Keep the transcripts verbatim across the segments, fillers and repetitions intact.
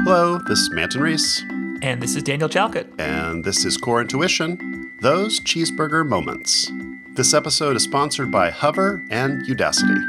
Hello, this is Manton Reese. And this is Daniel Chalkett. And this is Core Intuition, Those Cheeseburger Moments. This episode is sponsored by Hover and Udacity.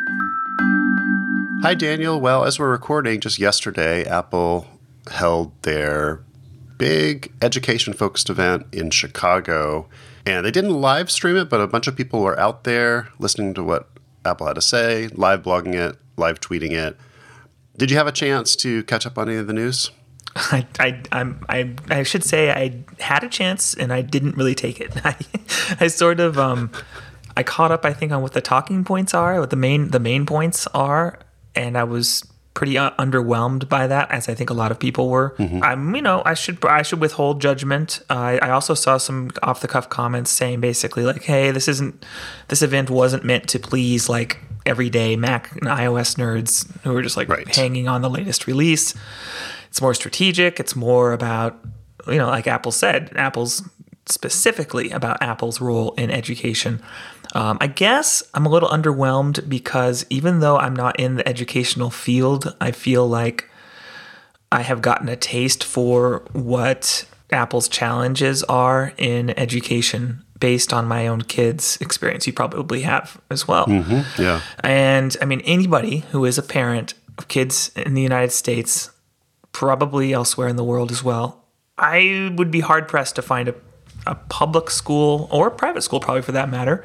Hi, Daniel. Well, as we're recording, just yesterday, Apple held their big education-focused event in Chicago. And they didn't live stream it, but a bunch of people were out there listening to what Apple had to say, live blogging it, live tweeting it. Did you have a chance to catch up on any of the news? I, I, I'm, I, I should say I had a chance and I didn't really take it. I, I sort of, um, I caught up, I think, on what the talking points are, what the main, the main points are, and I was pretty uh, underwhelmed by that, as I think a lot of people were. Mm-hmm. I'm, you know, I should, I should withhold judgment. Uh, I, I also saw some off the cuff comments saying basically like, "Hey, this isn't, this event wasn't meant to please like everyday Mac and iOS nerds who are just like right. hanging on the latest release. It's more strategic. It's more about, you know, like Apple said, Apple's specifically about Apple's role in education." Um, I guess I'm a little underwhelmed because even though I'm not in the educational field, I feel like I have gotten a taste for what Apple's challenges are in education based on my own kids' experience. You probably have as well. Mm-hmm. Yeah. And I mean, anybody who is a parent of kids in the United States, probably elsewhere in the world as well, I would be hard pressed to find a, a public school or a private school, probably for that matter,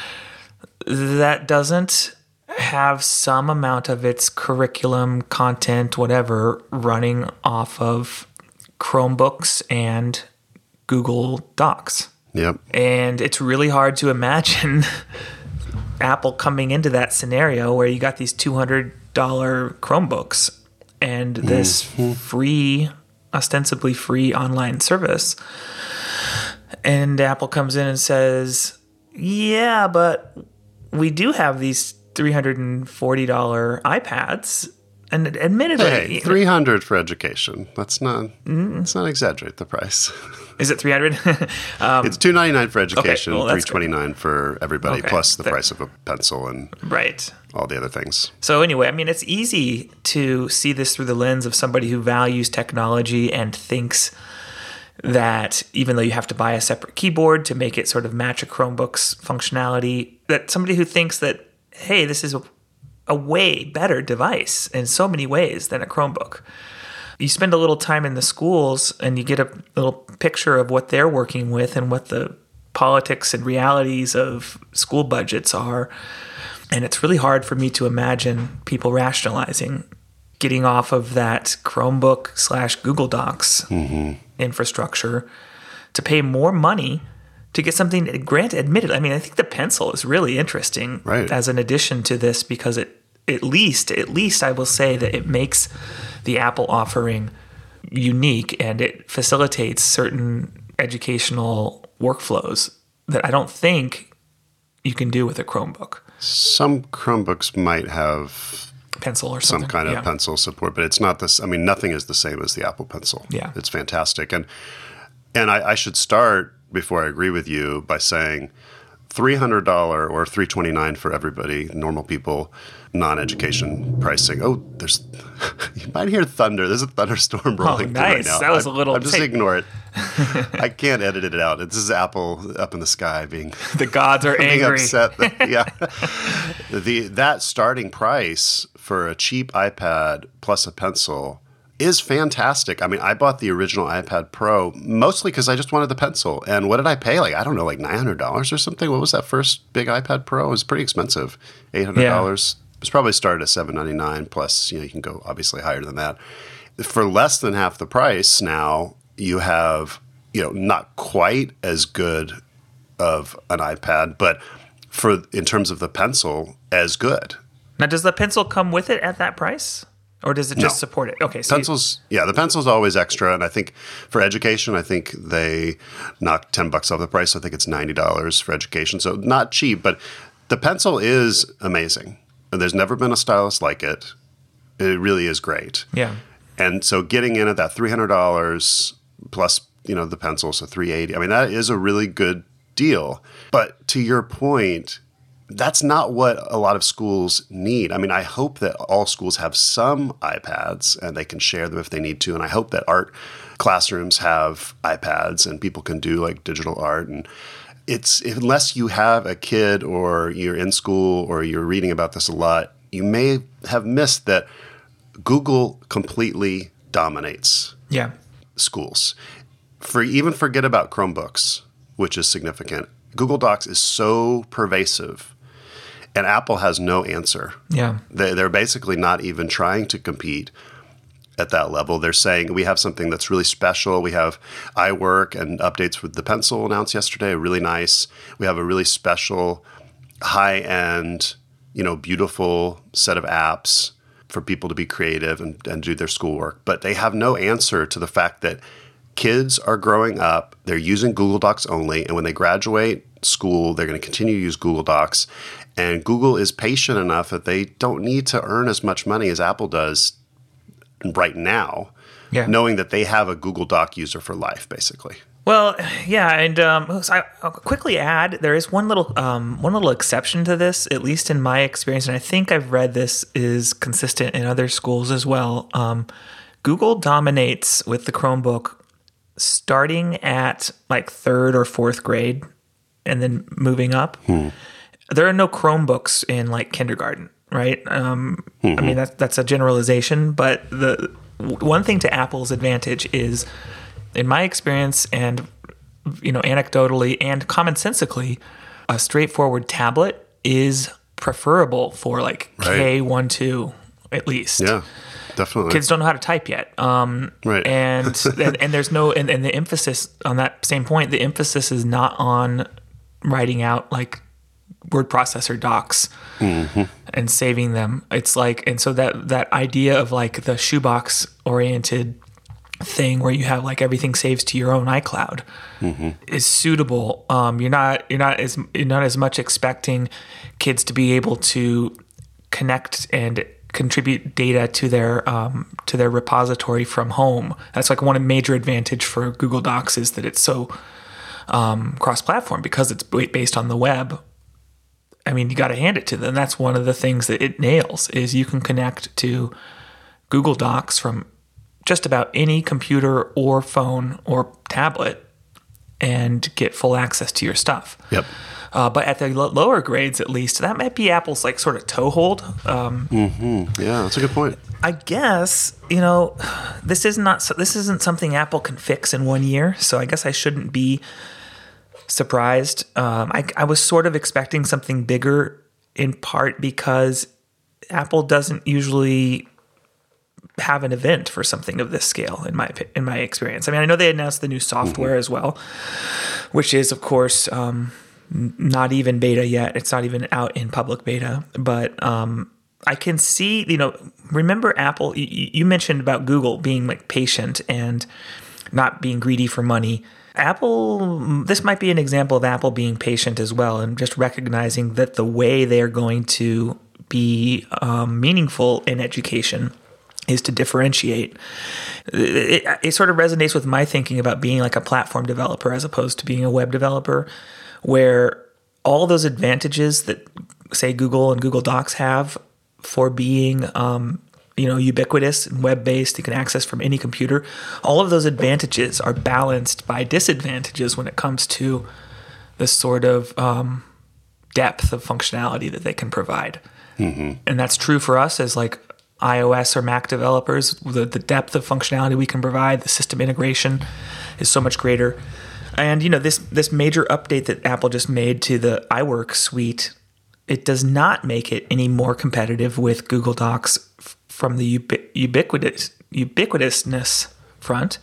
that doesn't have some amount of its curriculum, content, whatever, running off of Chromebooks and Google Docs. Yep. And it's really hard to imagine Apple coming into that scenario where you got these two hundred dollars Chromebooks and this mm-hmm. free, ostensibly free online service. And Apple comes in and says, yeah, but we do have these three hundred forty dollars iPads. And admittedly, hey, three hundred dollars for education. Let's not mm. let's not exaggerate the price. Is it three hundred dollars? um, it's two hundred ninety-nine dollars for education, okay, well, three hundred twenty-nine dollars for everybody, okay. plus the that, price of a pencil and right. all the other things. So anyway, I mean, it's easy to see this through the lens of somebody who values technology and thinks that even though you have to buy a separate keyboard to make it sort of match a Chromebook's functionality, that somebody who thinks that, hey, this is a, a way better device in so many ways than a Chromebook. You spend a little time in the schools and you get a little picture of what they're working with and what the politics and realities of school budgets are. And it's really hard for me to imagine people rationalizing getting off of that Chromebook slash Google Docs mm-hmm. infrastructure to pay more money to get something, granted, admitted. I mean, I think the pencil is really interesting right. as an addition to this because it, at least, at least I will say that it makes the Apple offering unique and it facilitates certain educational workflows that I don't think you can do with a Chromebook. Some Chromebooks might have pencil or something. Some kind of yeah. pencil support, but it's not this. I mean, nothing is the same as the Apple Pencil. Yeah. It's fantastic. And and I, I should start, before I agree with you, by saying three hundred dollars or three hundred twenty-nine dollars for everybody, normal people, non-education pricing. Oh, there's you might hear thunder. There's a thunderstorm rolling oh, nice. through right now. That was I, a little... I'm just take... ignore it. I can't edit it out. This is Apple up in the sky being... The gods are being angry. upset. That, yeah. the That starting price for a cheap iPad plus a pencil is fantastic. I mean, I bought the original iPad Pro mostly because I just wanted the pencil. And what did I pay? Like, I don't know, like nine hundred dollars or something? What was that first big iPad Pro? It was pretty expensive. eight hundred dollars. Yeah. It was probably started at seven hundred ninety-nine dollars plus, you know, you can go obviously higher than that. For less than half the price now, you have, you know, not quite as good of an iPad, but for in terms of the pencil, as good. Now, does the pencil come with it at that price? Or does it just no. support it? Okay, so pencils, you, yeah, the pencil's always extra, and I think for education, I think they knock ten bucks off the price. So I think it's ninety dollars for education, so not cheap. But the pencil is amazing. There's never been a stylus like it. It really is great. Yeah, and so getting in at that three hundred dollars plus, you know, the pencil, so three hundred eighty dollars. I mean, that is a really good deal. But to your point, that's not what a lot of schools need. I mean, I hope that all schools have some iPads and they can share them if they need to. And I hope that art classrooms have iPads and people can do like digital art. And it's, unless you have a kid or you're in school or you're reading about this a lot, you may have missed that Google completely dominates yeah. schools. For even forget about Chromebooks, which is significant. Google Docs is so pervasive, and Apple has no answer. Yeah, they, they're basically not even trying to compete at that level. They're saying we have something that's really special. We have iWork and updates with the Pencil announced yesterday. Really nice. We have a really special, high-end, you know, beautiful set of apps for people to be creative and, and do their schoolwork. But they have no answer to the fact that kids are growing up, they're using Google Docs only, and when they graduate school, they're going to continue to use Google Docs. And Google is patient enough that they don't need to earn as much money as Apple does right now, yeah. knowing that they have a Google Doc user for life, basically. Well, yeah, and um, so I, I'll quickly add, there is one little um, one little exception to this, at least in my experience, and I think I've read this is consistent in other schools as well. Um, Google dominates with the Chromebook starting at like third or fourth grade and then moving up. Hmm. There are no Chromebooks in like kindergarten, right? Um, mm-hmm. I mean, that's, that's a generalization, but the one thing to Apple's advantage is, in my experience and, you know, anecdotally and commonsensically, a straightforward tablet is preferable for like right. K one, two at least. Yeah. Definitely. Kids don't know how to type yet. Um, right. And, and and there's no, and, and the emphasis on that same point, the emphasis is not on writing out like word processor docs mm-hmm. and saving them. It's like, and so that, that idea of like the shoebox oriented thing where you have like everything saves to your own iCloud mm-hmm. is suitable. Um, you're not, you're not as, you're not as much expecting kids to be able to connect and contribute data to their um, to their repository from home. That's like one major advantage for Google Docs is that it's so um, cross-platform because it's based on the web. I mean, you got to hand it to them. That's one of the things that it nails is you can connect to Google Docs from just about any computer or phone or tablet and get full access to your stuff. Yep. Uh, but at the l- lower grades, at least, that might be Apple's like sort of toehold. Um, mm-hmm. Yeah, that's a good point. I guess you know this is not this isn't something Apple can fix in one year. So I guess I shouldn't be surprised. Um, I, I was sort of expecting something bigger, in part because Apple doesn't usually have an event for something of this scale. In my in my experience, I mean, I know they announced the new software mm-hmm. as well, which is of course. Um, Not even beta yet. It's not even out in public beta. But um, I can see, you know, remember Apple, you, you mentioned about Google being like patient and not being greedy for money. Apple, this might be an example of Apple being patient as well and just recognizing that the way they're going to be um, meaningful in education is to differentiate. It, it, it sort of resonates with my thinking about being like a platform developer as opposed to being a web developer, where all those advantages that, say, Google and Google Docs have for being, um, you know, ubiquitous and web-based, you can access from any computer, all of those advantages are balanced by disadvantages when it comes to the sort of um, depth of functionality that they can provide. Mm-hmm. And that's true for us as, like, iOS or Mac developers. The, the depth of functionality we can provide, the system integration is so much greater. And, you know, this this major update that Apple just made to the iWork suite, it does not make it any more competitive with Google Docs f- from the ubi- ubiquitous ubiquitousness front,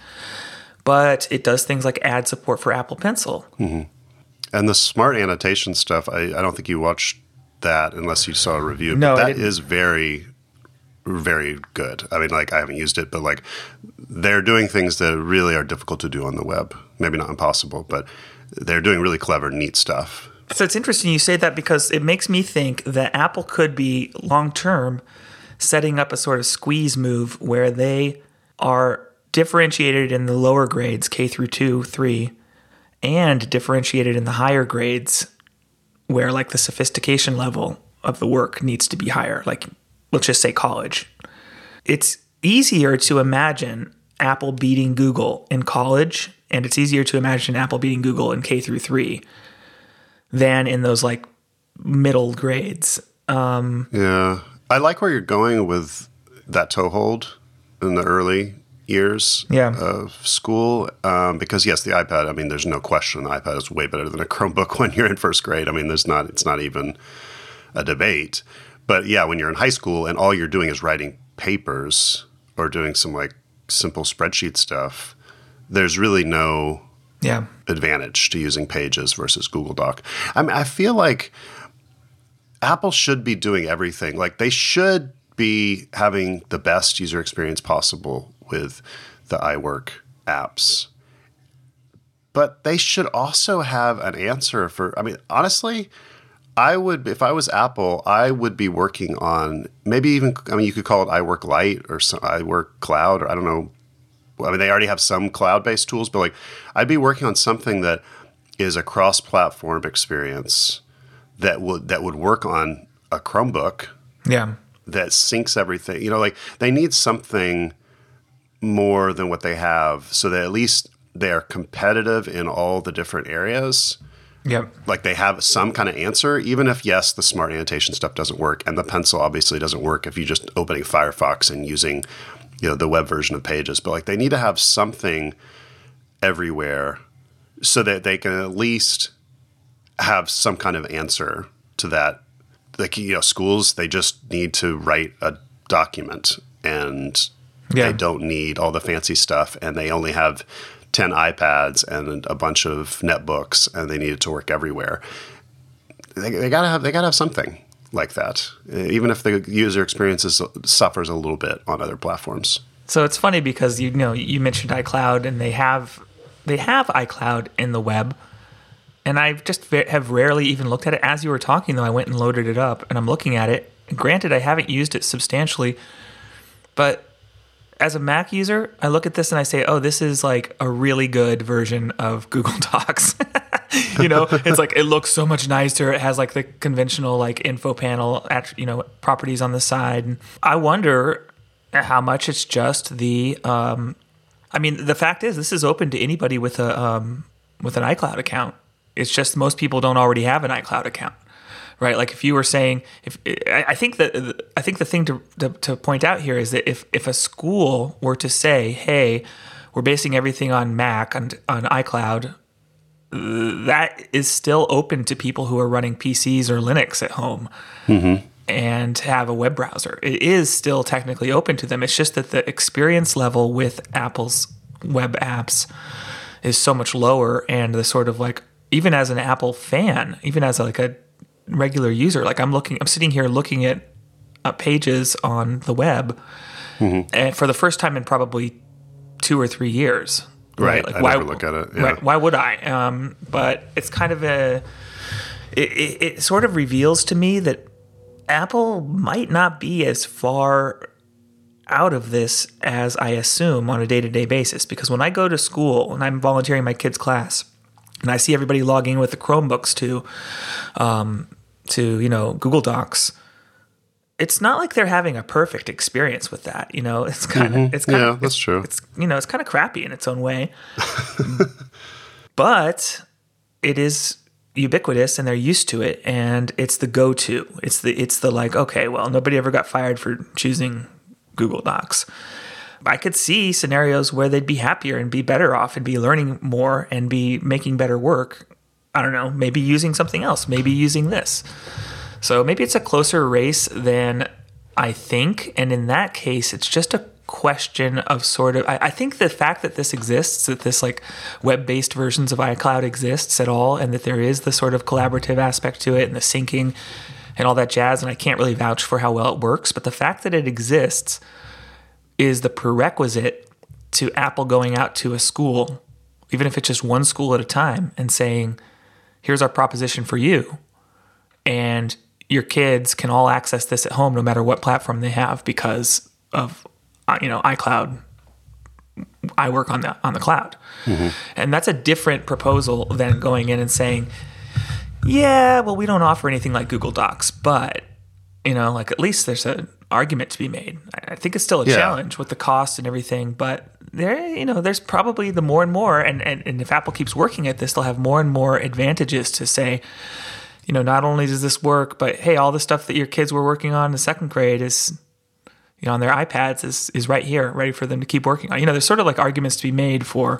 but it does things like add support for Apple Pencil. Mm-hmm. And the smart annotation stuff, I, I don't think you watched that unless you saw a review. No, but that is very, very good. I mean, like, I haven't used it, but, like, they're doing things that really are difficult to do on the web. Maybe not impossible, but they're doing really clever, neat stuff. So it's interesting you say that because it makes me think that Apple could be long-term setting up a sort of squeeze move where they are differentiated in the lower grades, K through two, three, and differentiated in the higher grades where like the sophistication level of the work needs to be higher. Like, let's just say college. It's easier to imagine Apple beating Google in college, and it's easier to imagine Apple beating Google in K through three than in those like middle grades. Um, yeah. I like where you're going with that toehold in the early years yeah. of school. Um, because yes, the iPad, I mean, there's no question the iPad is way better than a Chromebook when you're in first grade. I mean, there's not, it's not even a debate. But yeah, when you're in high school and all you're doing is writing papers or doing some like simple spreadsheet stuff, there's really no yeah. advantage to using Pages versus Google Doc. I mean, I feel like Apple should be doing everything. Like they should be having the best user experience possible with the iWork apps. But they should also have an answer for, I mean, honestly, I would, if I was Apple, I would be working on maybe even, I mean, you could call it iWork Lite or some, iWork Cloud, or I don't know. I mean, they already have some cloud-based tools, but like I'd be working on something that is a cross-platform experience that would that would work on a Chromebook. Yeah. That syncs everything. You know, like they need something more than what they have so that at least they are competitive in all the different areas. Yep. Like they have some kind of answer, even if, yes, the smart annotation stuff doesn't work. And the pencil obviously doesn't work if you're just opening Firefox and using, you know, the web version of Pages. But like they need to have something everywhere so that they can at least have some kind of answer to that. Like, you know, schools, they just need to write a document and yeah. they don't need all the fancy stuff. And they only have ten iPads and a bunch of netbooks, and they need it to work everywhere. They, they gotta have they gotta have something like that, even if the user experience is, suffers a little bit on other platforms. So it's funny because you know you mentioned iCloud, and they have they have iCloud in the web, and I just have rarely even looked at it. As you were talking, though, I went and loaded it up, and I'm looking at it. Granted, I haven't used it substantially, but as a Mac user, I look at this and I say, oh, this is like a really good version of Google Docs. You know, it's like, it looks so much nicer. It has like the conventional like info panel, you know, properties on the side. I wonder how much it's just the, um, I mean, the fact is this is open to anybody with a, um, with an iCloud account. It's just most people don't already have an iCloud account. Right, like if you were saying, if I think that I think the thing to, to to point out here is that if if a school were to say, "Hey, we're basing everything on Mac and on iCloud," that is still open to people who are running P Cs or Linux at home mm-hmm. and have a web browser. It is still technically open to them. It's just that the experience level with Apple's web apps is so much lower, and the sort of like, even as an Apple fan, even as like a regular user, like I'm looking, I'm sitting here looking at uh, Pages on the web, mm-hmm. and for the first time in probably two or three years. Right. right? Like I why never look at it. Yeah. Right, why would I? Um, but it's kind of a. It, it, it sort of reveals to me that Apple might not be as far out of this as I assume on a day-to-day basis. Because when I go to school and I'm volunteering my kids' class, and I see everybody logging with the Chromebooks to, um, to you know, Google Docs, it's not like they're having a perfect experience with that. You know, it's kind of, mm-hmm. it's kind yeah, of, that's true. It's, you know, it's kind of crappy in its own way, but it is ubiquitous and they're used to it, and it's the go-to. It's the, it's the like, okay, well, nobody ever got fired for choosing Google Docs. I could see scenarios where they'd be happier and be better off and be learning more and be making better work. I don't know, maybe using something else, maybe using this. So maybe it's a closer race than I think. And in that case, it's just a question of sort of, I, I think the fact that this exists, that this like web-based versions of iCloud exists at all, and that there is the sort of collaborative aspect to it and the syncing and all that jazz, and I can't really vouch for how well it works, but the fact that it exists is the prerequisite to Apple going out to a school, even if it's just one school at a time, and saying, here's our proposition for you. And your kids can all access this at home no matter what platform they have because of, you know, iCloud. I work on the on the cloud. Mm-hmm. And that's a different proposal than going in and saying, Yeah, well, we don't offer anything like Google Docs, but, you know, like at least there's an argument to be made. I think it's still a Yeah. challenge with the cost and everything, but there, you know, there's probably the more and more, and, and, and if Apple keeps working at this, they'll have more and more advantages to say, you know, not only does this work, but hey, all the stuff that your kids were working on in second grade is, you know, on their iPads is is right here, ready for them to keep working on. You know, there's sort of like arguments to be made for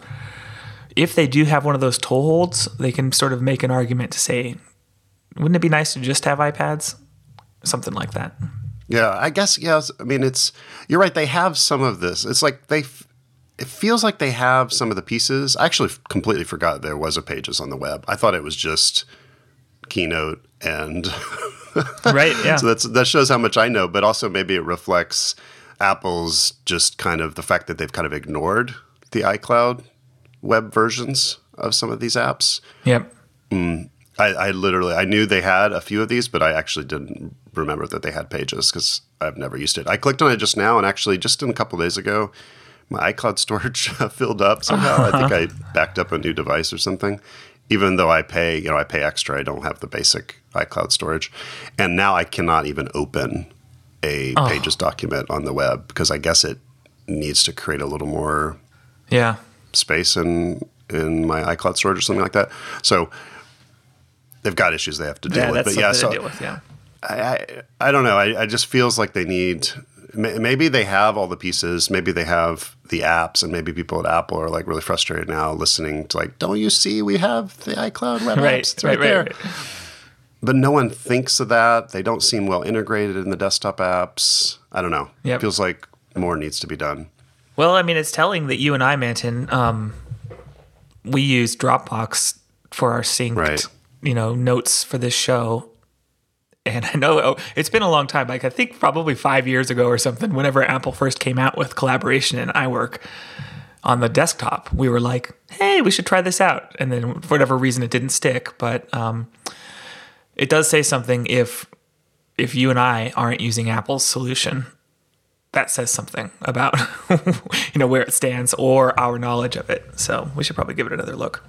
if they do have one of those toll holds, they can sort of make an argument to say, wouldn't it be nice to just have iPads? Something like that. Yeah, I guess, yes. I mean, it's, you're right. They have some of this. It's like they, it feels like they have some of the pieces. I actually completely forgot there was a Pages on the web. I thought it was just Keynote and right, yeah. So that's that shows how much I know, but also maybe it reflects Apple's just kind of the fact that they've kind of ignored the iCloud web versions of some of these apps. Yep. Mm, I, I literally I knew they had a few of these, but I actually didn't remember that they had Pages because I've never used it. I clicked on it just now, and actually just in a couple of days ago, my iCloud storage filled up somehow. I think I backed up a new device or something. Even though I pay, you know, I pay extra, I don't have the basic iCloud storage. And now I cannot even open a oh. Pages document on the web because I guess it needs to create a little more yeah. space in in my iCloud storage or something like that. So they've got issues they have to deal yeah, with. That's but yeah, something so to deal with, yeah. I, I, I don't know. I, I just feels like they need maybe they have all the pieces. Maybe they have the apps, and maybe people at Apple are like really frustrated now listening to like, don't you see we have the iCloud web right, apps? It's right, right, there. Right, right. But no one thinks of that. They don't seem well integrated in the desktop apps. I don't know. Yep. It feels like more needs to be done. Well, I mean, it's telling that you and I, Manton, um, we use Dropbox for our synced, Right. you know, notes for this show. And I know oh, it's been a long time, like I think probably five years ago or something, whenever Apple first came out with collaboration in iWork on the desktop, we were like, hey, we should try this out. And then for whatever reason, it didn't stick. But um, it does say something if if you and I aren't using Apple's solution. That says something about you know where it stands or our knowledge of it. So we should probably give it another look.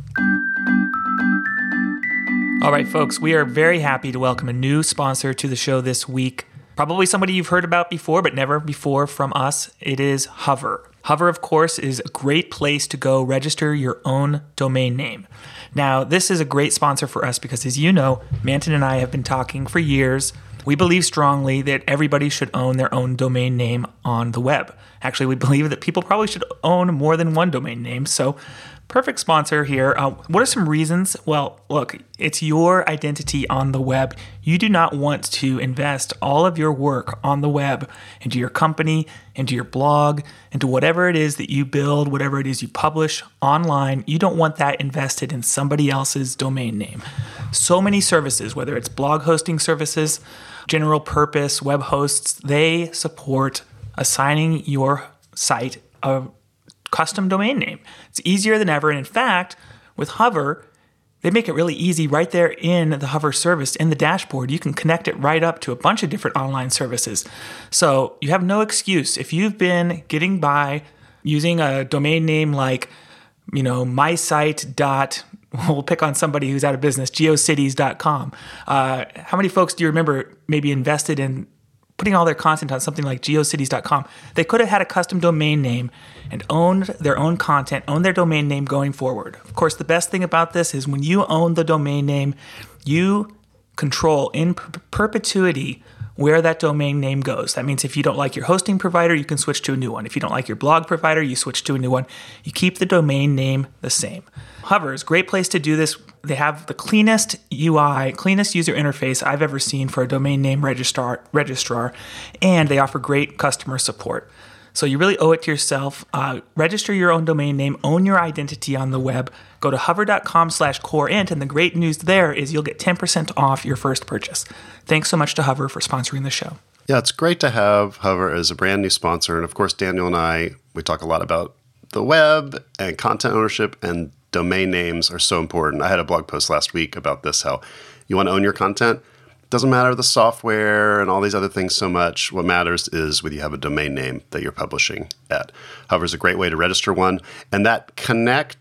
All right, folks, we are very happy to welcome a new sponsor to the show this week. Probably somebody you've heard about before, but never before from us. It is Hover. Hover, of course, is a great place to go register your own domain name. Now, this is a great sponsor for us because, as you know, Manton and I have been talking for years. We believe strongly that everybody should own their own domain name on the web. Actually, we believe that people probably should own more than one domain name. So, perfect sponsor here. Uh, what are some reasons? Well, look, it's your identity on the web. You do not want to invest all of your work on the web into your company, into your blog, into whatever it is that you build, whatever it is you publish online. You don't want that invested in somebody else's domain name. So many services, whether it's blog hosting services, general purpose web hosts, they support assigning your site a custom domain name. It's easier than ever. And in fact, with Hover, they make it really easy right there in the Hover service, in the dashboard. You can connect it right up to a bunch of different online services. So you have no excuse. If you've been getting by using a domain name like, you know, my site dot, we'll pick on somebody who's out of business, geocities dot com. Uh, how many folks do you remember maybe invested in putting all their content on something like geocities dot com? They could have had a custom domain name and owned their own content, owned their domain name going forward. Of course, the best thing about this is when you own the domain name, you control in per- perpetuity where that domain name goes. That means if you don't like your hosting provider, you can switch to a new one. If you don't like your blog provider, you switch to a new one. You keep the domain name the same. Hover is a great place to do this. They have the cleanest U I, cleanest user interface I've ever seen for a domain name registrar, registrar, and they offer great customer support. So you really owe it to yourself. Uh, register your own domain name, own your identity on the web. Go to hover.com slash coreint, and the great news there is you'll get ten percent off your first purchase. Thanks so much to Hover for sponsoring the show. Yeah, it's great to have Hover as a brand new sponsor. And of course, Daniel and I, we talk a lot about the web and content ownership, and domain names are so important. I had a blog post last week about this, how you want to own your content. Doesn't matter the software and all these other things so much. What matters is whether you have a domain name that you're publishing at. Hover is a great way to register one. And that connect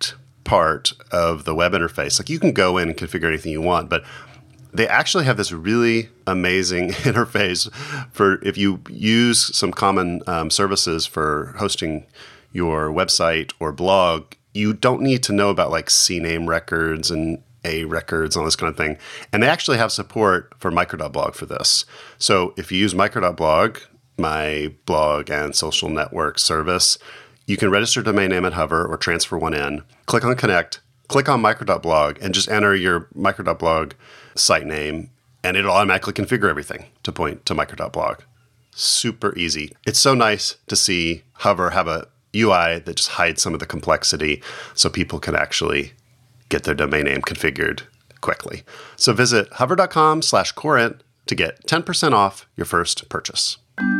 part of the web interface. Like you can go in and configure anything you want, but they actually have this really amazing interface for if you use some common um, services for hosting your website or blog. You don't need to know about like C name records and A records and all this kind of thing. And they actually have support for micro.blog for this. So if you use micro.blog, my blog and social network service, you can register a domain name at Hover or transfer one in, click on connect, click on micro.blog, and just enter your micro.blog site name, and it'll automatically configure everything to point to micro.blog. Super easy. It's so nice to see Hover have a U I that just hides some of the complexity so people can actually get their domain name configured quickly. So visit hover.com slash Courant to get ten percent off your first purchase.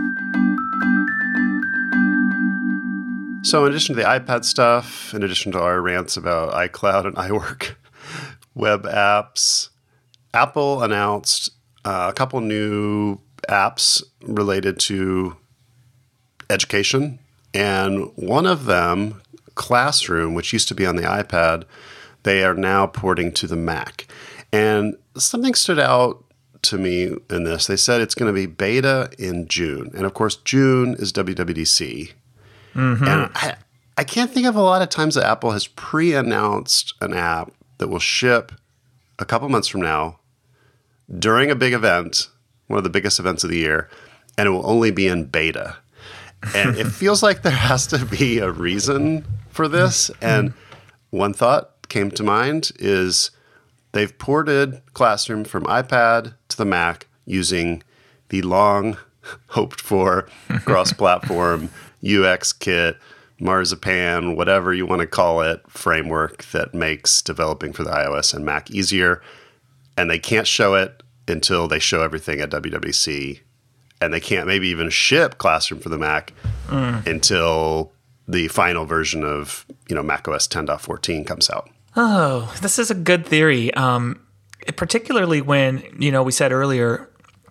So in addition to the iPad stuff, in addition to our rants about iCloud and iWork web apps, Apple announced uh, a couple new apps related to education. And one of them, Classroom, which used to be on the iPad, they are now porting to the Mac. And something stood out to me in this. They said it's going to be beta in June. And of course, June is W W D C. Mm-hmm. And I, I can't think of a lot of times that Apple has pre-announced an app that will ship a couple months from now during a big event, one of the biggest events of the year, and it will only be in beta. And it feels like there has to be a reason for this. And one thought came to mind is they've ported Classroom from iPad to the Mac using the long hoped for cross-platform U X kit, Marzipan, whatever you want to call it, framework that makes developing for the iOS and Mac easier. And they can't show it until they show everything at W W D C. And they can't maybe even ship Classroom for the Mac mm. until the final version of, you know, macOS ten point fourteen comes out. Oh, this is a good theory. Um, particularly when, you know, we said earlier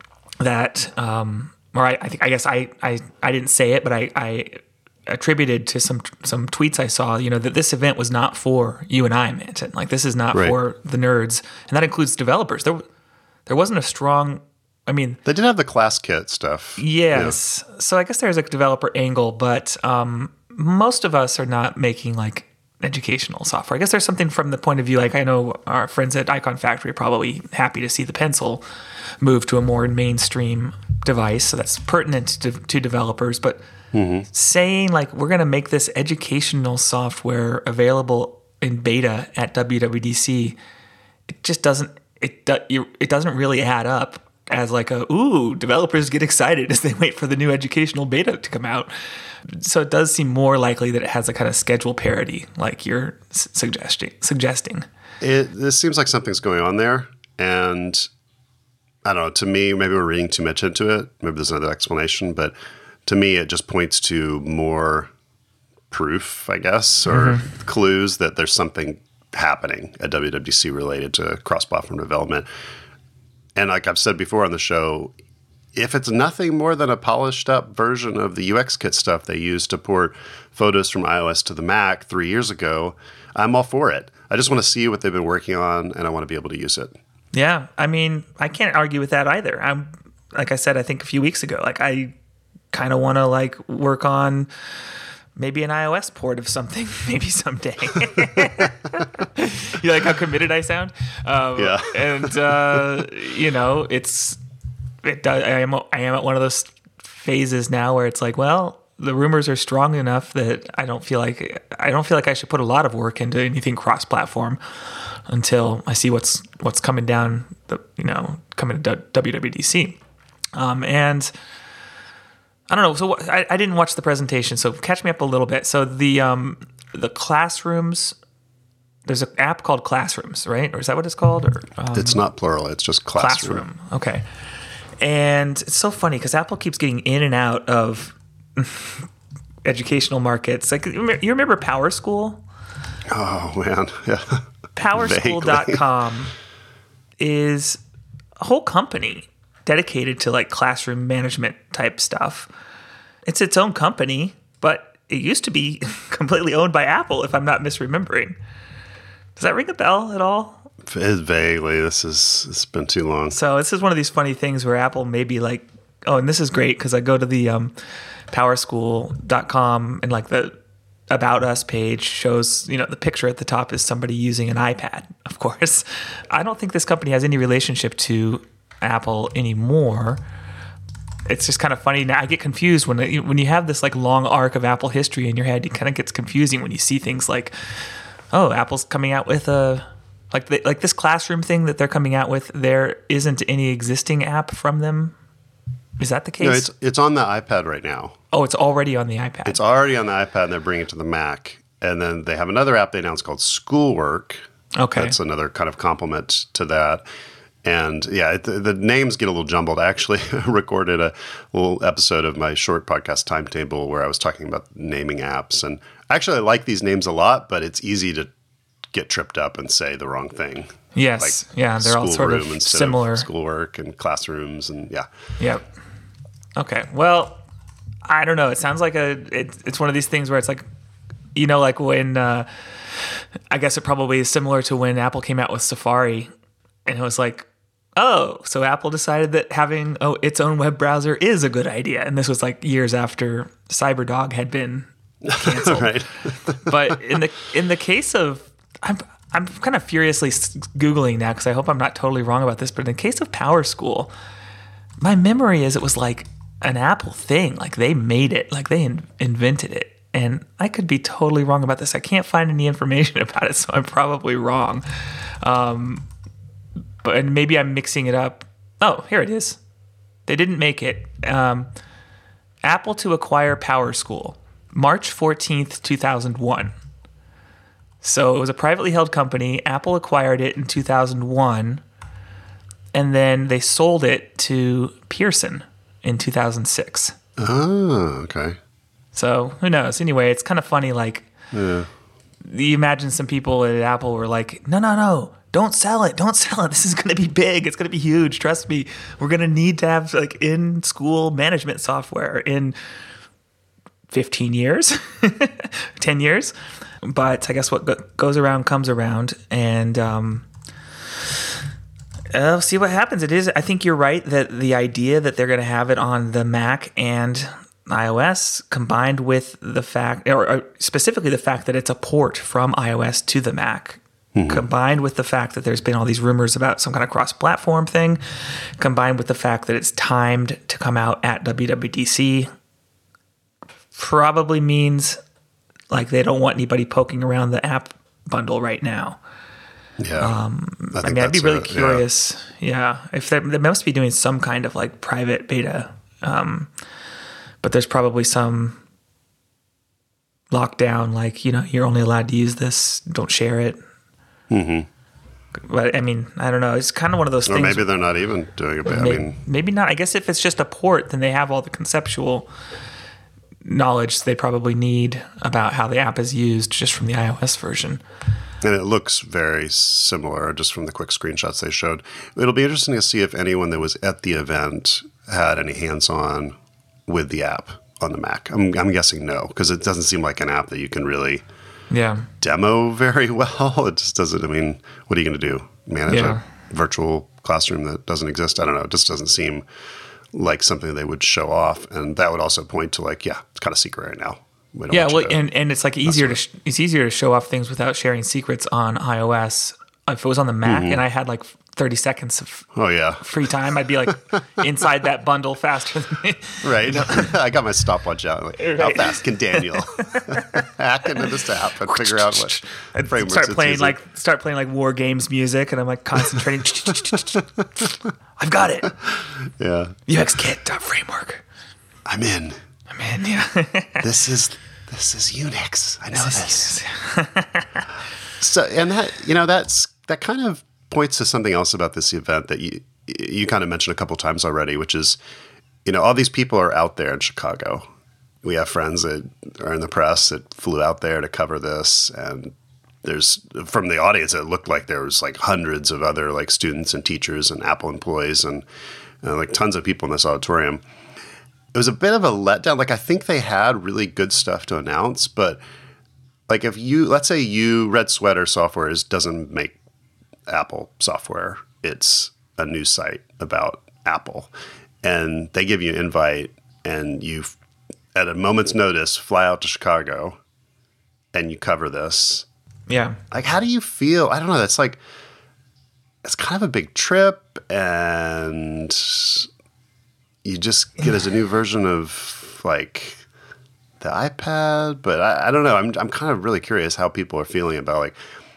that, um, or I, I think, I guess I, I, I didn't say it, but I, I attributed to some some tweets I saw, you know, that this event was not for you and I, Manton. Like, this is not right. for the nerds, and that includes developers. There, there wasn't a strong. I mean, they did have the ClassKit stuff. Yes. Yeah. So I guess there's a developer angle, but um, most of us are not making like educational software. I guess there's something from the point of view, like I know our friends at Icon Factory are probably happy to see the Pencil move to a more mainstream device. So that's pertinent to, to developers. But mm-hmm. saying like we're going to make this educational software available in beta at W W D C, it just doesn't, it, it doesn't really add up as like a, ooh, developers get excited as they wait for the new educational beta to come out. So it does seem more likely that it has a kind of schedule parity, like you're s- suggesting. suggesting. It, this seems like something's going on there. And I don't know, to me, maybe we're reading too much into it. Maybe there's another explanation. But to me, it just points to more proof, I guess, or mm-hmm. clues that there's something happening at W W D C related to cross-platform development. And like I've said before on the show, if it's nothing more than a polished up version of the U X Kit stuff they used to port photos from iOS to the Mac three years ago, I'm all for it. I just want to see what they've been working on, and I want to be able to use it. Yeah, I mean, I can't argue with that either. I'm, like I said, I think a few weeks ago, like I kind of want to like work on maybe an iOS port of something, maybe someday. You like how committed I sound? Um, yeah. And uh, you know, it's it. I am I am at one of those phases now where it's like, well, the rumors are strong enough that I don't feel like I don't feel like I should put a lot of work into anything cross-platform until I see what's what's coming down. The you know coming to W W D C, um, and. I don't know. So I, I didn't watch the presentation, so catch me up a little bit. So the um, the Classrooms, there's an app called Classrooms, right? Or is that what it's called? Or um, it's not plural. It's just Classroom. Classroom. Okay. And it's so funny because Apple keeps getting in and out of educational markets. Like you remember Power School? Oh man, yeah. power school dot com is a whole company dedicated to like classroom management type stuff. It's its own company, but it used to be completely owned by Apple, if I'm not misremembering. Does that ring a bell at all? Vaguely. This is it's been too long. So this is one of these funny things where Apple may be like, oh, and this is great because I go to the um, power school dot com and like the About Us page shows, you know, the picture at the top is somebody using an iPad, of course. I don't think this company has any relationship to Apple anymore. It's just kind of funny. Now I get confused when when you have this like long arc of Apple history in your head. It kind of gets confusing when you see things like, oh, Apple's coming out with a like the, like this classroom thing that they're coming out with. There isn't any existing app from them. Is that the case? No, it's it's on the iPad right now. Oh, it's already on the iPad. It's already on the iPad, and they're bringing it to the Mac. And then they have another app they announced called Schoolwork. Okay, that's another kind of complement to that. And yeah, it, the, the names get a little jumbled. I actually recorded a little episode of my short podcast Timetable where I was talking about naming apps. And actually, I like these names a lot, but it's easy to get tripped up and say the wrong thing. Yes, like yeah, they're all sort of similar. Of schoolwork and classrooms, and yeah. Yep. Okay. Well, I don't know. It sounds like a. It, it's one of these things where it's like, you know, like when uh, I guess it probably is similar to when Apple came out with Safari, and it was like, oh, so Apple decided that having oh its own web browser is a good idea, and this was like years after CyberDog had been canceled. Right. But in the in the case of, I'm I'm kind of furiously Googling now because I hope I'm not totally wrong about this, but in the case of Power School, my memory is it was like an Apple thing. Like they made it, like they in, invented it. And I could be totally wrong about this. I can't find any information about it, so I'm probably wrong. Um, but and maybe I'm mixing it up. Oh, here it is. They didn't make it. Um, Apple to acquire Power School, March fourteenth, two thousand one. So it was a privately held company. Apple acquired it in two thousand one, and then they sold it to Pearson in two thousand six. Oh, okay. So who knows? Anyway, it's kind of funny. Like, yeah. You imagine some people at Apple were like, no, no, no, don't sell it. Don't sell it. This is going to be big. It's going to be huge. Trust me. We're going to need to have like in-school management software in fifteen years, ten years. But I guess what goes around comes around, and um, uh, see what happens. It is. I think you're right that the idea that they're going to have it on the Mac and iOS, combined with the fact, or, or specifically the fact that it's a port from iOS to the Mac, mm-hmm. combined with the fact that there's been all these rumors about some kind of cross-platform thing, combined with the fact that it's timed to come out at W W D C, probably means like they don't want anybody poking around the app bundle right now. Yeah, um, I, I mean, I'd be really a, curious. Yeah, yeah if they must be doing some kind of like private beta, um, but there's probably some lockdown, like you know, you're only allowed to use this. Don't share it. Mm-hmm. But I mean, I don't know. It's kind of one of those or things. Or maybe they're not even doing it. Maybe, I mean, maybe not. I guess if it's just a port, then they have all the conceptual knowledge they probably need about how the app is used just from the iOS version. And it looks very similar just from the quick screenshots they showed. It'll be interesting to see if anyone that was at the event had any hands-on with the app on the Mac. I'm, I'm guessing no, because it doesn't seem like an app that you can really yeah. demo very well. It just doesn't, I mean, what are you going to do? Manage yeah. a virtual classroom that doesn't exist? I don't know. It just doesn't seem like something they would show off. And that would also point to like, yeah, it's kind of secret right now. We don't yeah, want well, you to and, and it's like easier to sh- it's easier to show off things without sharing secrets on iOS. If it was on the Mac mm-hmm. and I had like thirty seconds of oh yeah free time, I'd be like inside that bundle faster than me. Right. You know? I got my stopwatch out. Like, right. How fast can Daniel hack into this app and figure out what I'd frameworks start it's playing using? like start playing like war games music, and I'm like concentrating. I've got it. Yeah. UXKit.framework. I'm in. I'm in. Yeah. This is this is Unix. I know this. this. So, and that you know that's that kind of points to something else about this event that you you kind of mentioned a couple times already, which is, you know, all these people are out there in Chicago. We have friends that are in the press that flew out there to cover this, and there's from the audience it looked like there was like hundreds of other like students and teachers and Apple employees and uh, like tons of people in this auditorium. It was a bit of a letdown. Like I think they had really good stuff to announce, but like if you, let's say you, Red Sweater Software is, doesn't make Apple software. It's a news site about Apple. And they give you an invite and you, at a moment's notice, fly out to Chicago and you cover this. Yeah. Like, how do you feel? I don't know. That's like, it's kind of a big trip, and you just get as a new version of like the iPad. But I, I don't know. I'm I'm kind of really curious how people are feeling about like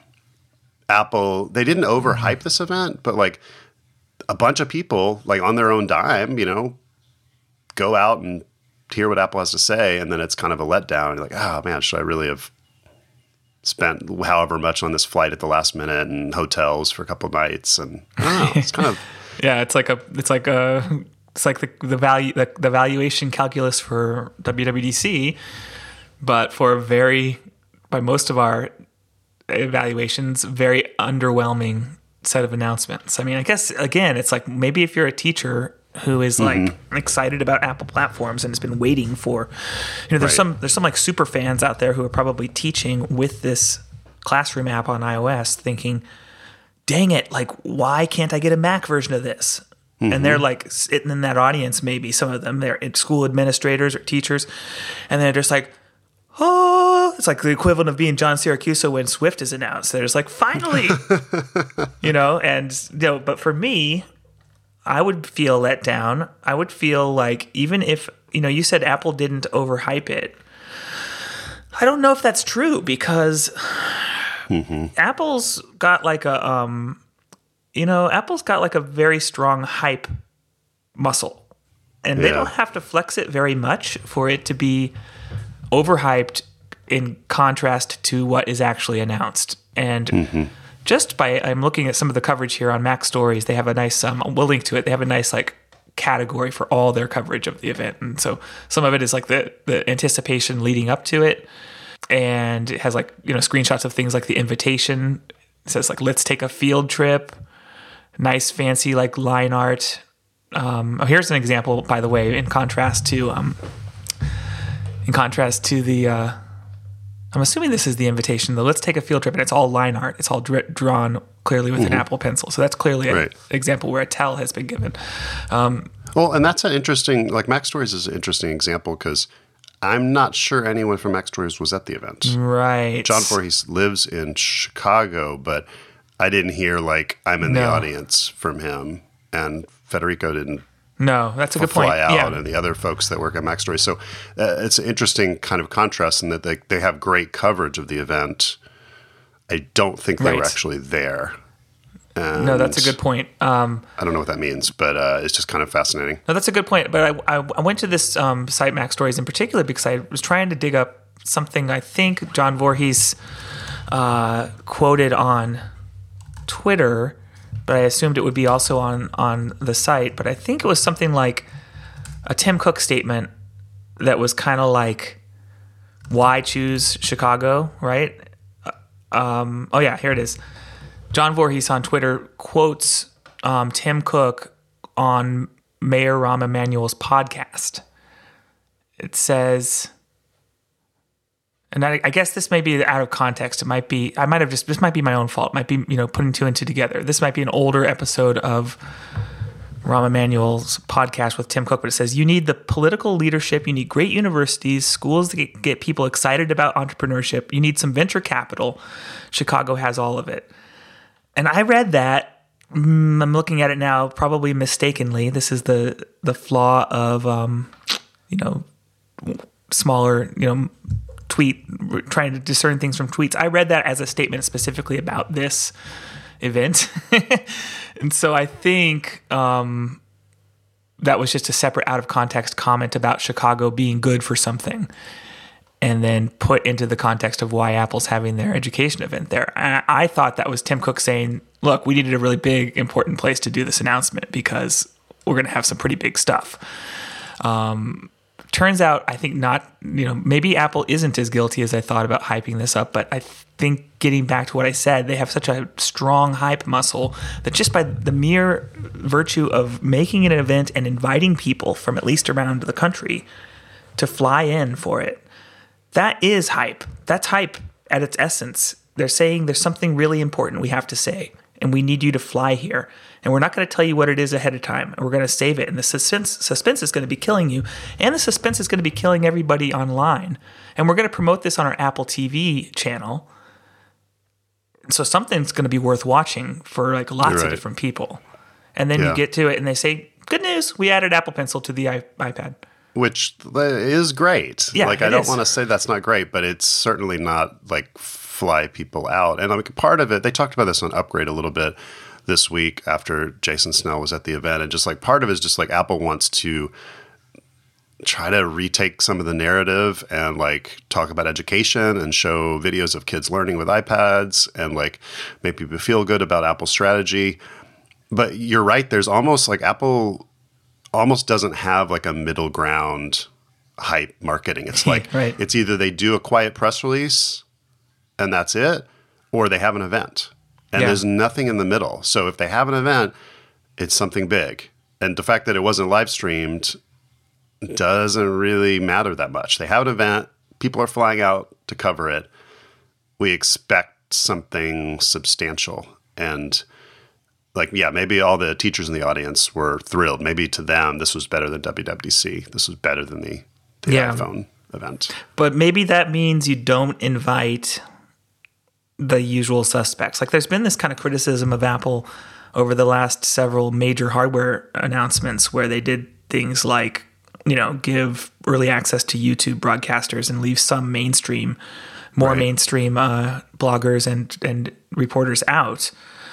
Apple. They didn't overhype this event, but like a bunch of people, like on their own dime, you know, go out and hear what Apple has to say, and then it's kind of a letdown. You're like, oh man, should I really have spent however much on this flight at the last minute and hotels for a couple of nights? And I don't know, it's kind of yeah, it's like a it's like a it's like the the value the, the valuation calculus for W W D C, but for a very, by most of our evaluations, very underwhelming set of announcements. I mean, I guess again, it's like maybe if you're a teacher who is like mm-hmm. excited about Apple platforms and has been waiting for, you know, there's right. some there's some like super fans out there who are probably teaching with this classroom app on iOS, thinking, "Dang it! Like, why can't I get a Mac version of this?" Mm-hmm. And they're like sitting in that audience. Maybe some of them, they're school administrators or teachers, and they're just like, "Oh!" It's like the equivalent of being John Siracusa when Swift is announced. They're just like, "Finally," you know. And you know, but for me, I would feel let down. I would feel like even if, you know, you said Apple didn't overhype it. I don't know if that's true because mm-hmm. Apple's got like a, um, you know, Apple's got like a very strong hype muscle. And they yeah. don't have to flex it very much for it to be overhyped in contrast to what is actually announced. And mm-hmm. just by, I'm looking at some of the coverage here on Mac Stories. They have a nice, um, we'll link to it. They have a nice like category for all their coverage of the event. And so some of it is like the, the anticipation leading up to it. And it has like, you know, screenshots of things like the invitation. It says like, let's take a field trip. Nice, fancy like line art. Um, oh, here's an example, by the way, in contrast to, um, in contrast to the, uh, I'm assuming this is the invitation, though. Let's take a field trip, and it's all line art. It's all dr- drawn clearly with mm-hmm. an Apple Pencil. So that's clearly an right. example where a tell has been given. Um, well, and that's an interesting, like Mac Stories is an interesting example because I'm not sure anyone from Mac Stories was at the event. Right. John Voorhees lives in Chicago, but I didn't hear like I'm in no. the audience from him, and Federico didn't. No, that's a good point. Fly out yeah. and the other folks that work at Mac Stories. So uh, it's an interesting kind of contrast in that they, they have great coverage of the event. I don't think they right. were actually there. And no, that's a good point. Um, I don't know what that means, but uh, it's just kind of fascinating. No, that's a good point. But I, I, I went to this um, site, Mac Stories, in particular because I was trying to dig up something I think John Voorhees uh, quoted on Twitter, but I assumed it would be also on, on the site. But I think it was something like a Tim Cook statement that was kind of like, why choose Chicago, right? Um, oh, yeah, here it is. John Voorhees on Twitter quotes um, Tim Cook on Mayor Rahm Emanuel's podcast. It says... And I, I guess this may be out of context. It might be, I might have just, this might be my own fault. It might be, you know, putting two and two together. This might be an older episode of Rahm Emanuel's podcast with Tim Cook, but it says, you need the political leadership. You need great universities, schools that get, get people excited about entrepreneurship. You need some venture capital. Chicago has all of it. And I read that. Mm, I'm looking at it now, probably mistakenly. This is the, the flaw of, um, you know, smaller, you know, tweet, trying to discern things from tweets. I read that as a statement specifically about this event. And so I think um, that was just a separate out of context comment about Chicago being good for something and then put into the context of why Apple's having their education event there. I, I thought that was Tim Cook saying, look, we needed a really big, important place to do this announcement because we're going to have some pretty big stuff. Um, Turns out, I think not, you know, maybe Apple isn't as guilty as I thought about hyping this up, but I think getting back to what I said, they have such a strong hype muscle that just by the mere virtue of making it an event and inviting people from at least around the country to fly in for it, that is hype. That's hype at its essence, they're saying there's something really important we have to say, and we need you to fly here. And we're not going to tell you what it is ahead of time. And we're going to save it. And the suspense, suspense is going to be killing you. And the suspense is going to be killing everybody online. And we're going to promote this on our Apple T V channel. So something's going to be worth watching for like lots right. of different people. And then yeah. you get to it and they say, good news, we added Apple Pencil to the I- iPad. Which is great. Yeah, like, I don't is. want to say that's not great, but it's certainly not like fly people out. And I mean, part of it, they talked about this on Upgrade a little bit this week after Jason Snell was at the event. And just like part of it is just like Apple wants to try to retake some of the narrative and like talk about education and show videos of kids learning with iPads and like make people feel good about Apple's strategy. But you're right. There's almost like Apple almost doesn't have like a middle ground hype marketing. It's like, right. it's either they do a quiet press release and that's it, or they have an event. And yeah. there's nothing in the middle. So if they have an event, it's something big. And the fact that it wasn't live streamed doesn't really matter that much. They have an event. People are flying out to cover it. We expect something substantial. And like, yeah, maybe all the teachers in the audience were thrilled. Maybe to them, this was better than W W D C. This was better than the, the yeah. iPhone event. But maybe that means you don't invite the usual suspects. Like there's been this kind of criticism of Apple over the last several major hardware announcements where they did things like, you know, give early access to YouTube broadcasters and leave some mainstream, more right. mainstream uh, bloggers and, and reporters out.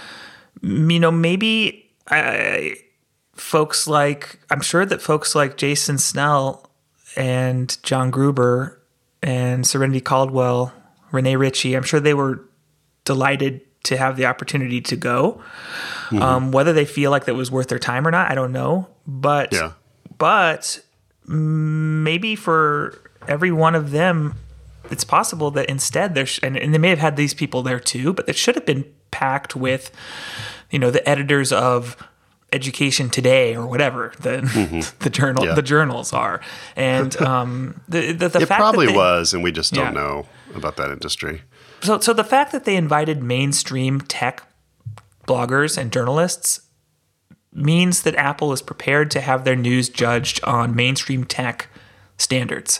You know, maybe I, folks like, I'm sure that folks like Jason Snell and John Gruber and Serenity Caldwell, Renee Ritchie, I'm sure they were delighted to have the opportunity to go. Mm-hmm. Um, whether they feel like that was worth their time or not, I don't know. But, yeah. but maybe for every one of them, it's possible that instead there, sh- and, and they may have had these people there too, but it should have been packed with, you know, the editors of Education Today or whatever the mm-hmm. the journal yeah. the journals are, and um, the the, the it fact probably that they, was, and we just don't yeah. know about that industry. So, so the fact that they invited mainstream tech bloggers and journalists means that Apple is prepared to have their news judged on mainstream tech standards.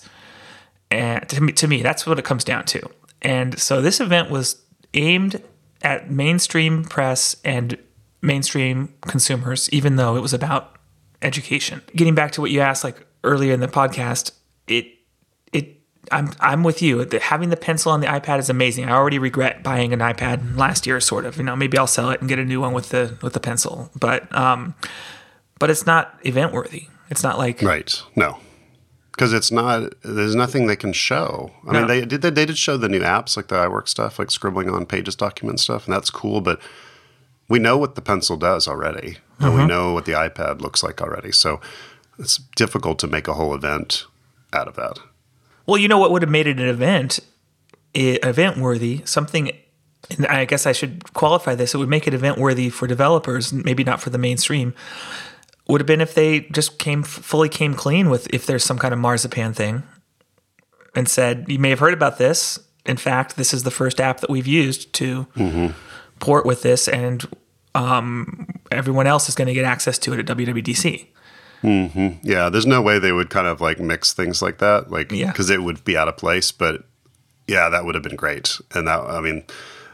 And to me, to me, that's what it comes down to. And so this event was aimed at mainstream press and mainstream consumers, even though it was about education. Getting back to what you asked like earlier in the podcast, it it I'm I'm with you. The, having the pencil on the iPad is amazing. I already regret buying an iPad last year, sort of. You know, maybe I'll sell it and get a new one with the with the pencil. But um, but it's not event worthy. It's not like right. No. Because it's not, there's nothing they can show. I no. mean, they did, they did show the new apps, like the iWork stuff, like scribbling on pages, document stuff, and that's cool. But we know what the pencil does already, and mm-hmm. we know what the iPad looks like already. So it's difficult to make a whole event out of that. Well, you know what would have made it an event, event worthy, something, and I guess I should qualify this, it would make it event worthy for developers, maybe not for the mainstream, would have been if they just came fully came clean with if there's some kind of marzipan thing and said, you may have heard about this. In fact, this is the first app that we've used to mm-hmm. port with this, and um, everyone else is going to get access to it at W W D C. Mm-hmm. Yeah, there's no way they would kind of like mix things like that, like because yeah. it would be out of place. But yeah, that would have been great. And that, I mean,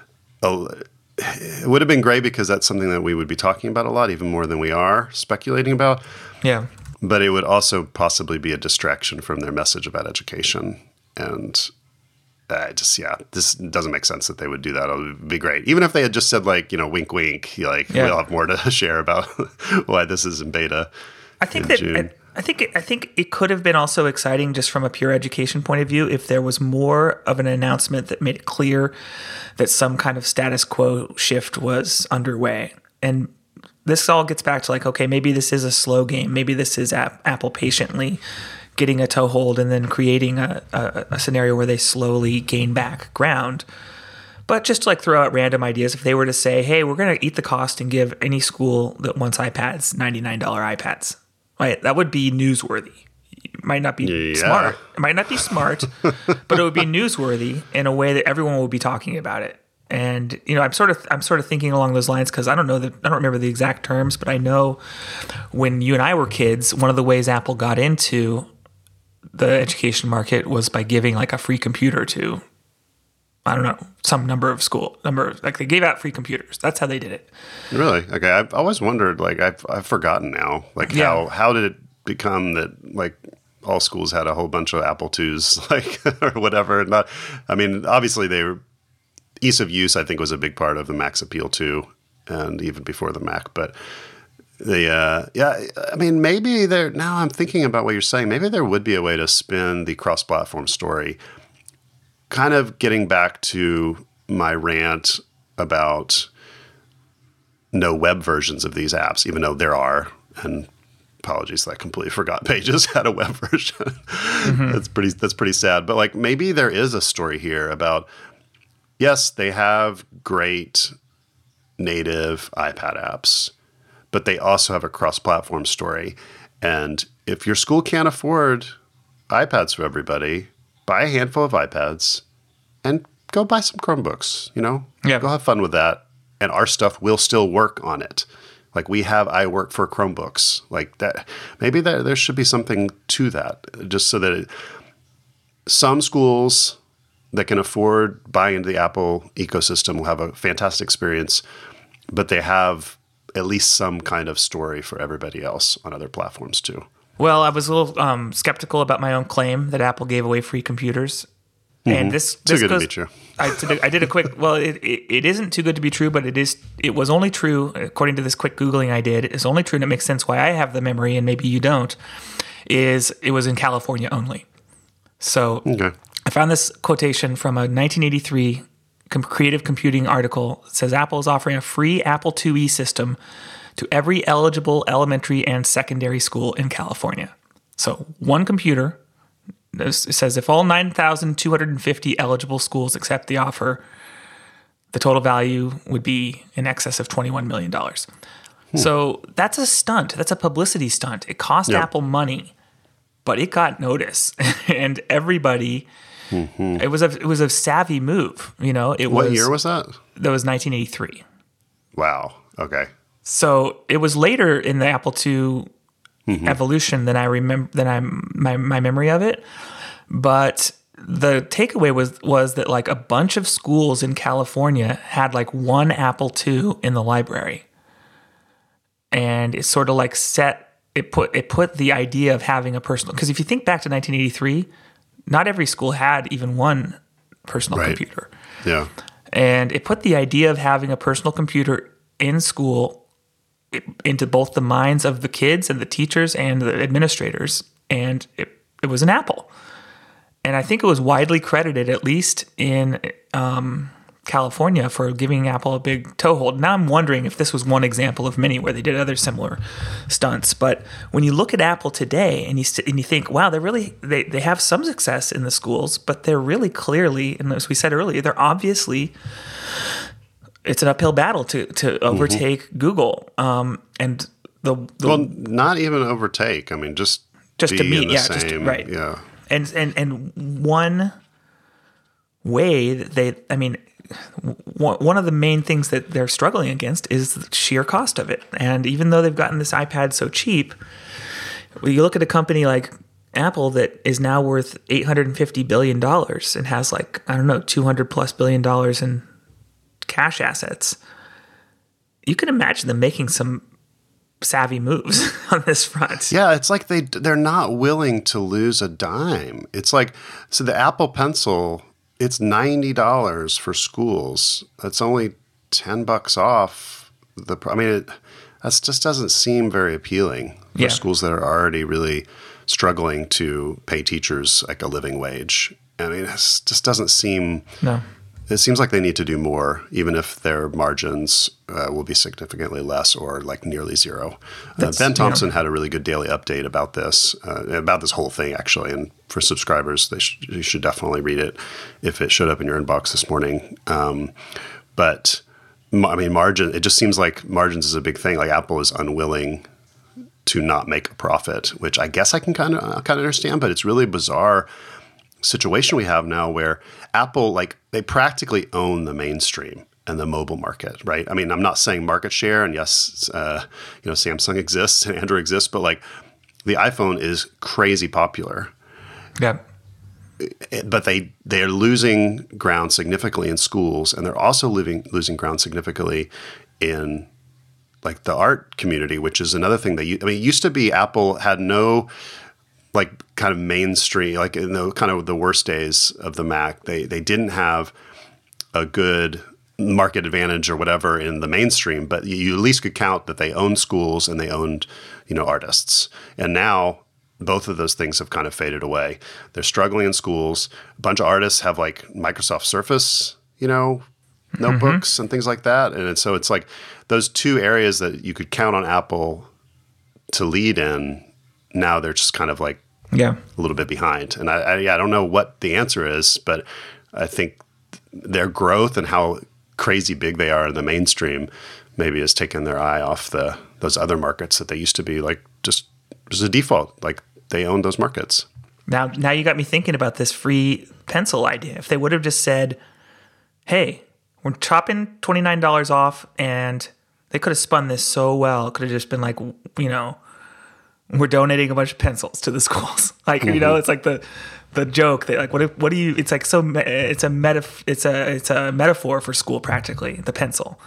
oh, it would have been great because that's something that we would be talking about a lot, even more than we are speculating about. Yeah. But it would also possibly be a distraction from their message about education. And uh, just, yeah, this doesn't make sense that they would do that. It would be great. Even if they had just said like, you know, wink, wink, like yeah. we'll have more to share about why this is in beta. I think that I, I think it, I think it could have been also exciting just from a pure education point of view if there was more of an announcement that made it clear that some kind of status quo shift was underway. And this all gets back to like, okay, maybe this is a slow game. Maybe this is app, Apple patiently getting a toehold and then creating a, a, a scenario where they slowly gain back ground. But just to like throw out random ideas, if they were to say, hey, we're going to eat the cost and give any school that wants iPads ninety-nine dollars iPads. Right, that would be newsworthy. might not be Yeah. smart. It might not be smart, but it would be newsworthy in a way that everyone would be talking about it. And you know, I'm sort of I'm sort of thinking along those lines because I don't know the I don't remember the exact terms, but I know when you and I were kids, one of the ways Apple got into the education market was by giving like a free computer to, I don't know, some number of school number like they gave out free computers. That's how they did it. Really? Okay. I've always wondered. Like I've I've forgotten now. Like Yeah. how how did it become that like all schools had a whole bunch of Apple twos, like or whatever? Not. I mean, obviously they were. Ease of use, I think, was a big part of the Mac's appeal too, and even before the Mac. But the uh, yeah, I mean, maybe there. Now I'm thinking about what you're saying. Maybe there would be a way to spin the cross-platform story. Kind of getting back to my rant about no web versions of these apps, even though there are. And apologies, that I completely forgot Pages had a web version. Mm-hmm. That's pretty. That's pretty sad. But like, maybe there is a story here about. Yes, they have great native iPad apps, but they also have a cross-platform story. And if your school can't afford iPads for everybody, buy a handful of iPads and go buy some Chromebooks, you know? Yeah. Go have fun with that. And our stuff will still work on it. Like we have iWork for Chromebooks. Like that. Maybe there, there should be something to that, just so that it, some schools that can afford buying into the Apple ecosystem will have a fantastic experience, but they have at least some kind of story for everybody else on other platforms too. Well, I was a little um, skeptical about my own claim that Apple gave away free computers. Mm-hmm. And this, this too good goes, to be true. I did, a, I did a quick. Well, it, it it isn't too good to be true, but it is. It was only true according to this quick googling I did. It's only true, and it makes sense why I have the memory and maybe you don't. Is it was in California only. So Okay. I found this quotation from a nineteen eighty-three com- Creative Computing article. It says Apple is offering a free Apple two E system to every eligible elementary and secondary school in California. So one computer. It says if all nine thousand two hundred fifty eligible schools accept the offer, the total value would be in excess of twenty-one million dollars. Hmm. So that's a stunt. That's a publicity stunt. It cost yep. Apple money, but it got notice, and everybody. Mm-hmm. It was a it was a savvy move. You know, it what was. What year was that? That was nineteen eighty-three. Wow. Okay. So it was later in the Apple two. Mm-hmm. evolution than I remember than I my my memory of it, but the takeaway was was that like a bunch of schools in California had like one Apple two in the library, and it sort of like set it put it put the idea of having a personal, because if you think back to nineteen eighty-three, not every school had even one personal right. computer. Yeah, and it put the idea of having a personal computer in school into both the minds of the kids and the teachers and the administrators, and it, it was an Apple. And I think it was widely credited, at least in um, California, for giving Apple a big toehold. Now I'm wondering if this was one example of many where they did other similar stunts. But when you look at Apple today and you and you think, wow, they really they they have some success in the schools, but they're really clearly, and as we said earlier, they're obviously. It's an uphill battle to to overtake mm-hmm. Google, um, and the, the well, not even overtake. I mean, just just be to meet, in the yeah, same, just to, right, yeah. And and and one way that they, I mean, w- one of the main things that they're struggling against is the sheer cost of it. And even though they've gotten this iPad so cheap, you look at a company like Apple that is now worth eight hundred fifty billion dollars and has like I don't know two hundred plus billion dollars in cash assets. You can imagine them making some savvy moves on this front. Yeah, it's like they they're not willing to lose a dime. It's like so the Apple Pencil, it's ninety dollars for schools. That's only ten bucks off the. I mean, it that just doesn't seem very appealing for yeah. schools that are already really struggling to pay teachers like a living wage. I mean, it just doesn't seem. No. It seems like they need to do more, even if their margins uh, will be significantly less or like nearly zero. Uh, Ben Thompson yeah. had a really good daily update about this, uh, about this whole thing, actually. And for subscribers, they sh- you should definitely read it if it showed up in your inbox this morning. Um, but, I mean, margin, it just seems like margins is a big thing. Like Apple is unwilling to not make a profit, which I guess I can kind of kind of understand, but it's really a bizarre situation we have now where Apple, like, they practically own the mainstream and the mobile market, right? I mean, I'm not saying market share, and yes, uh, you know, Samsung exists and Android exists, but like the iPhone is crazy popular. Yeah. But they they're losing ground significantly in schools, and they're also losing losing ground significantly in like the art community, which is another thing that you, I mean, it used to be Apple had no like kind of mainstream, like in the kind of the worst days of the Mac, they they didn't have a good market advantage or whatever in the mainstream, but you at least could count that they owned schools and they owned, you know, artists. And now both of those things have kind of faded away. They're struggling in schools. A bunch of artists have like Microsoft Surface, you know, notebooks mm-hmm. and things like that. And so it's like those two areas that you could count on Apple to lead in, now they're just kind of like yeah. a little bit behind. And I, I, yeah, I don't know what the answer is, but I think their growth and how crazy big they are in the mainstream maybe has taken their eye off the those other markets that they used to be like just as a default, like they own those markets. Now, now you got me thinking about this free pencil idea. If they would have just said, hey, we're chopping twenty-nine dollars off, and they could have spun this so well. It could have just been like, you know, we're donating a bunch of pencils to the schools. Like, mm-hmm. you know, it's like the the joke that like, what if, what do you, it's like, so it's a meta, it's a, it's a metaphor for school practically, the pencil.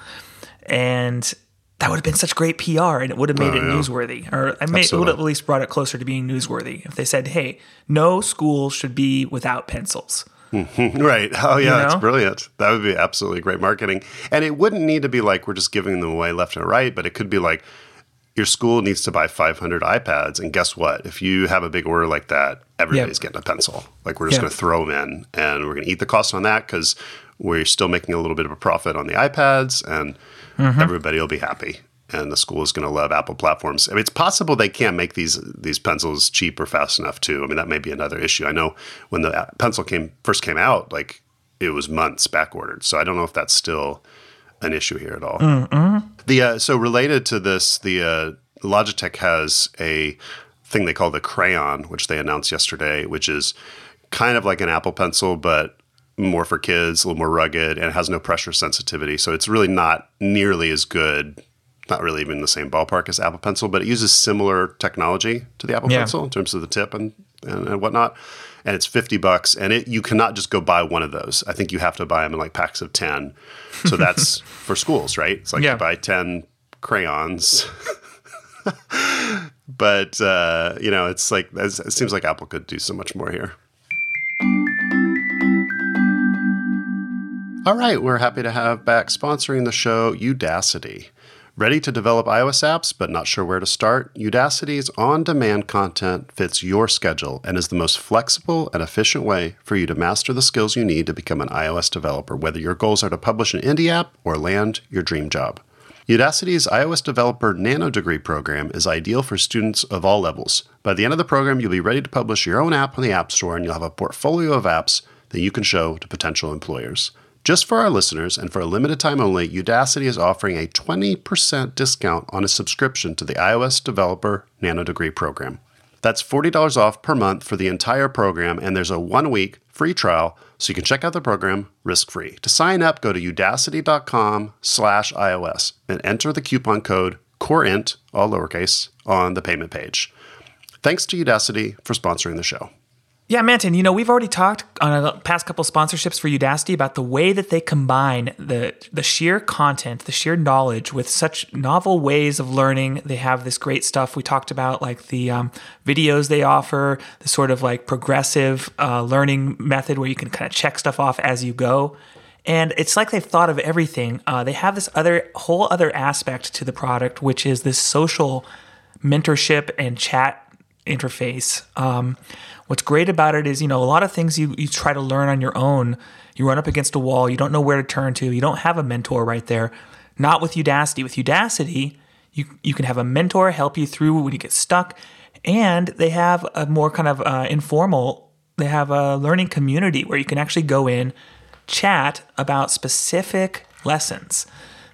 And that would have been such great P R, and it would have made oh, it yeah. newsworthy, or I may, it would have at least brought it closer to being newsworthy if they said, hey, no school should be without pencils. Right. Oh, yeah, you know? That's brilliant. That would be absolutely great marketing. And it wouldn't need to be like we're just giving them away left and right, but it could be like your school needs to buy five hundred iPads. And guess what? If you have a big order like that, everybody's yep. getting a pencil. Like we're just yep. going to throw them in, and we're going to eat the cost on that because we're still making a little bit of a profit on the iPads, and mm-hmm. everybody will be happy. And the school is going to love Apple platforms. I mean, it's possible they can't make these these pencils cheap or fast enough too. I mean, that may be another issue. I know when the pencil came first came out, like it was months back ordered. So I don't know if that's still an issue here at all. Mm-hmm. The uh, so related to this, the uh, Logitech has a thing they call the Crayon, which they announced yesterday, which is kind of like an Apple Pencil, but more for kids, a little more rugged, and it has no pressure sensitivity. So it's really not nearly as good. Not really even in the same ballpark as Apple Pencil, but it uses similar technology to the Apple yeah. Pencil in terms of the tip and, and, and whatnot. And it's fifty bucks, and it you cannot just go buy one of those. I think you have to buy them in like packs of ten. So that's for schools, right? It's like yeah. you buy ten crayons. But, uh, you know, it's like, it seems like Apple could do so much more here. All right, we're happy to have back sponsoring the show Udacity. Ready to develop iOS apps but not sure where to start? Udacity's on-demand content fits your schedule and is the most flexible and efficient way for you to master the skills you need to become an iOS developer, whether your goals are to publish an indie app or land your dream job. Udacity's iOS Developer Nano Degree program is ideal for students of all levels. By the end of the program, you'll be ready to publish your own app on the App Store, and you'll have a portfolio of apps that you can show to potential employers. Just for our listeners, and for a limited time only, Udacity is offering a twenty percent discount on a subscription to the iOS Developer Nano Degree program. That's forty dollars off per month for the entire program, and there's a one-week free trial, so you can check out the program risk-free. To sign up, go to udacity.com slash iOS and enter the coupon code COREINT, all lowercase, on the payment page. Thanks to Udacity for sponsoring the show. Yeah, Manton, you know, we've already talked on a past couple sponsorships for Udacity about the way that they combine the the sheer content, the sheer knowledge with such novel ways of learning. They have this great stuff we talked about, like the um, videos they offer, the sort of like progressive uh, learning method where you can kind of check stuff off as you go. And it's like they've thought of everything. Uh, they have this other whole other aspect to the product, which is this social mentorship and chat interface. Um, what's great about it is, you know, a lot of things you, you try to learn on your own, you run up against a wall, you don't know where to turn to, you don't have a mentor right there. Not with Udacity. With Udacity, you you can have a mentor help you through when you get stuck, and they have a more kind of uh, informal, they have a learning community where you can actually go in, chat about specific lessons.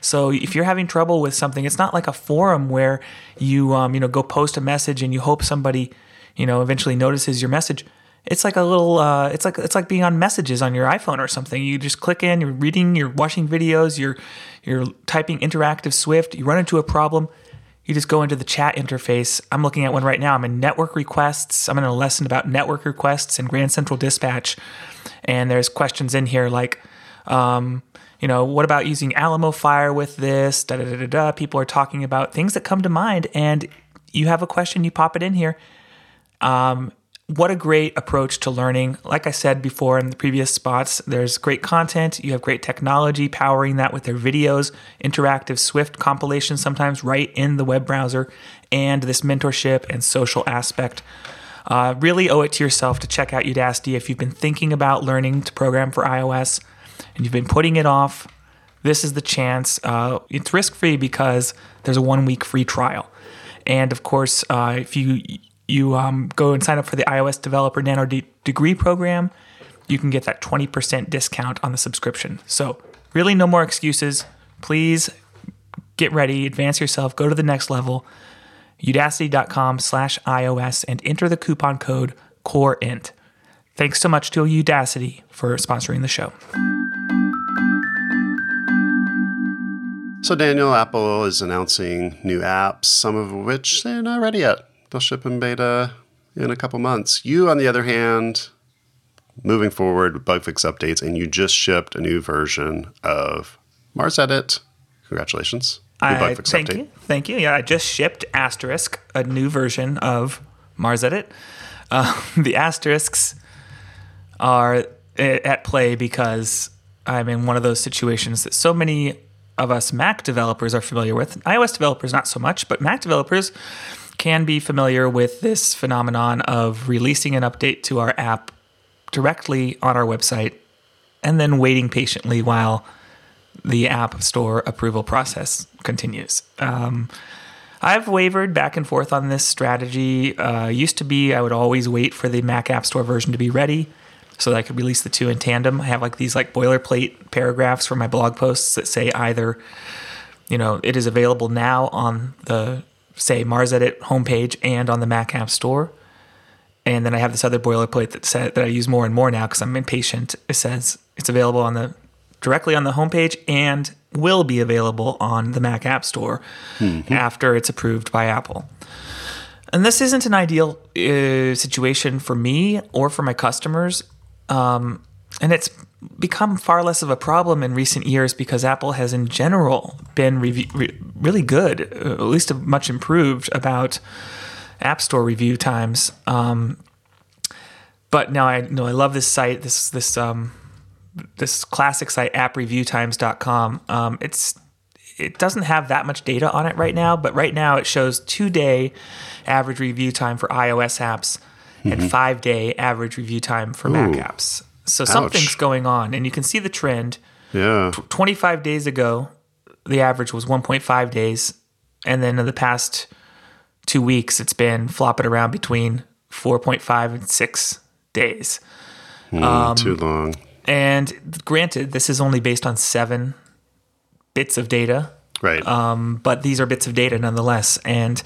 So if you're having trouble with something, it's not like a forum where you um, you know go post a message and you hope somebody you know eventually notices your message. It's like a little uh, it's like it's like being on Messages on your iPhone or something. You just click in, you're reading, you're watching videos, you're you're typing interactive Swift. You run into a problem, you just go into the chat interface. I'm looking at one right now. I'm in network requests. I'm in a lesson about network requests and Grand Central Dispatch, and there's questions in here like. Um, You know, what about using Alamo Fire with this? Da, da, da, da, da. People are talking about things that come to mind, and you have a question, you pop it in here. Um, what a great approach to learning. Like I said before in the previous spots, there's great content. You have great technology powering that with their videos, interactive Swift compilations sometimes right in the web browser, and this mentorship and social aspect. Uh, really owe it to yourself to check out Udacity if you've been thinking about learning to program for iOS and you've been putting it off. This is the chance. Uh, it's risk-free because there's a one-week free trial. And of course, uh, if you you um, go and sign up for the iOS Developer Nano De- Degree Program, you can get that twenty percent discount on the subscription. So really no more excuses. Please get ready, advance yourself, go to the next level. Udacity.com slash iOS and enter the coupon code COREINT. Thanks so much to Udacity for sponsoring the show. So, Daniel, Apple is announcing new apps, some of which they're not ready yet. They'll ship in beta in a couple months. You, on the other hand, moving forward with bug fix updates, and you just shipped a new version of MarsEdit. Congratulations. New I, bug fix thank update. you. Thank you. Yeah, I just shipped Asterisk, a new version of MarsEdit. Uh, the asterisks are at play because I'm in one of those situations that so many of us Mac developers are familiar with. iOS developers, not so much, but Mac developers can be familiar with this phenomenon of releasing an update to our app directly on our website and then waiting patiently while the App Store approval process continues. Um, I've wavered back and forth on this strategy. Uh, used to be I would always wait for the Mac App Store version to be ready so that I could release the two in tandem. I have like these like boilerplate paragraphs for my blog posts that say either, you know, it is available now on the, say, MarsEdit homepage and on the Mac App Store. And then I have this other boilerplate that said, that I use more and more now because I'm impatient. It says it's available on the directly on the homepage and will be available on the Mac App Store mm-hmm. after it's approved by Apple. And this isn't an ideal uh, situation for me or for my customers. Um, and it's become far less of a problem in recent years because Apple has in general been rev- re- really good, uh, at least much improved about App Store review times. Um, but now I know I love this site, this this um, this classic site, app review times dot com. Um, it's it doesn't have that much data on it right now, but right now it shows two-day average review time for iOS apps mm-hmm. and five-day average review time for Ooh. Mac apps. So Ouch. Something's going on, and you can see the trend. Yeah. T- twenty-five days ago, the average was one point five days, and then in the past two weeks, it's been flopping around between four point five and six days. Mm, um, too long. And granted, this is only based on seven bits of data. Right. Um, but these are bits of data nonetheless. And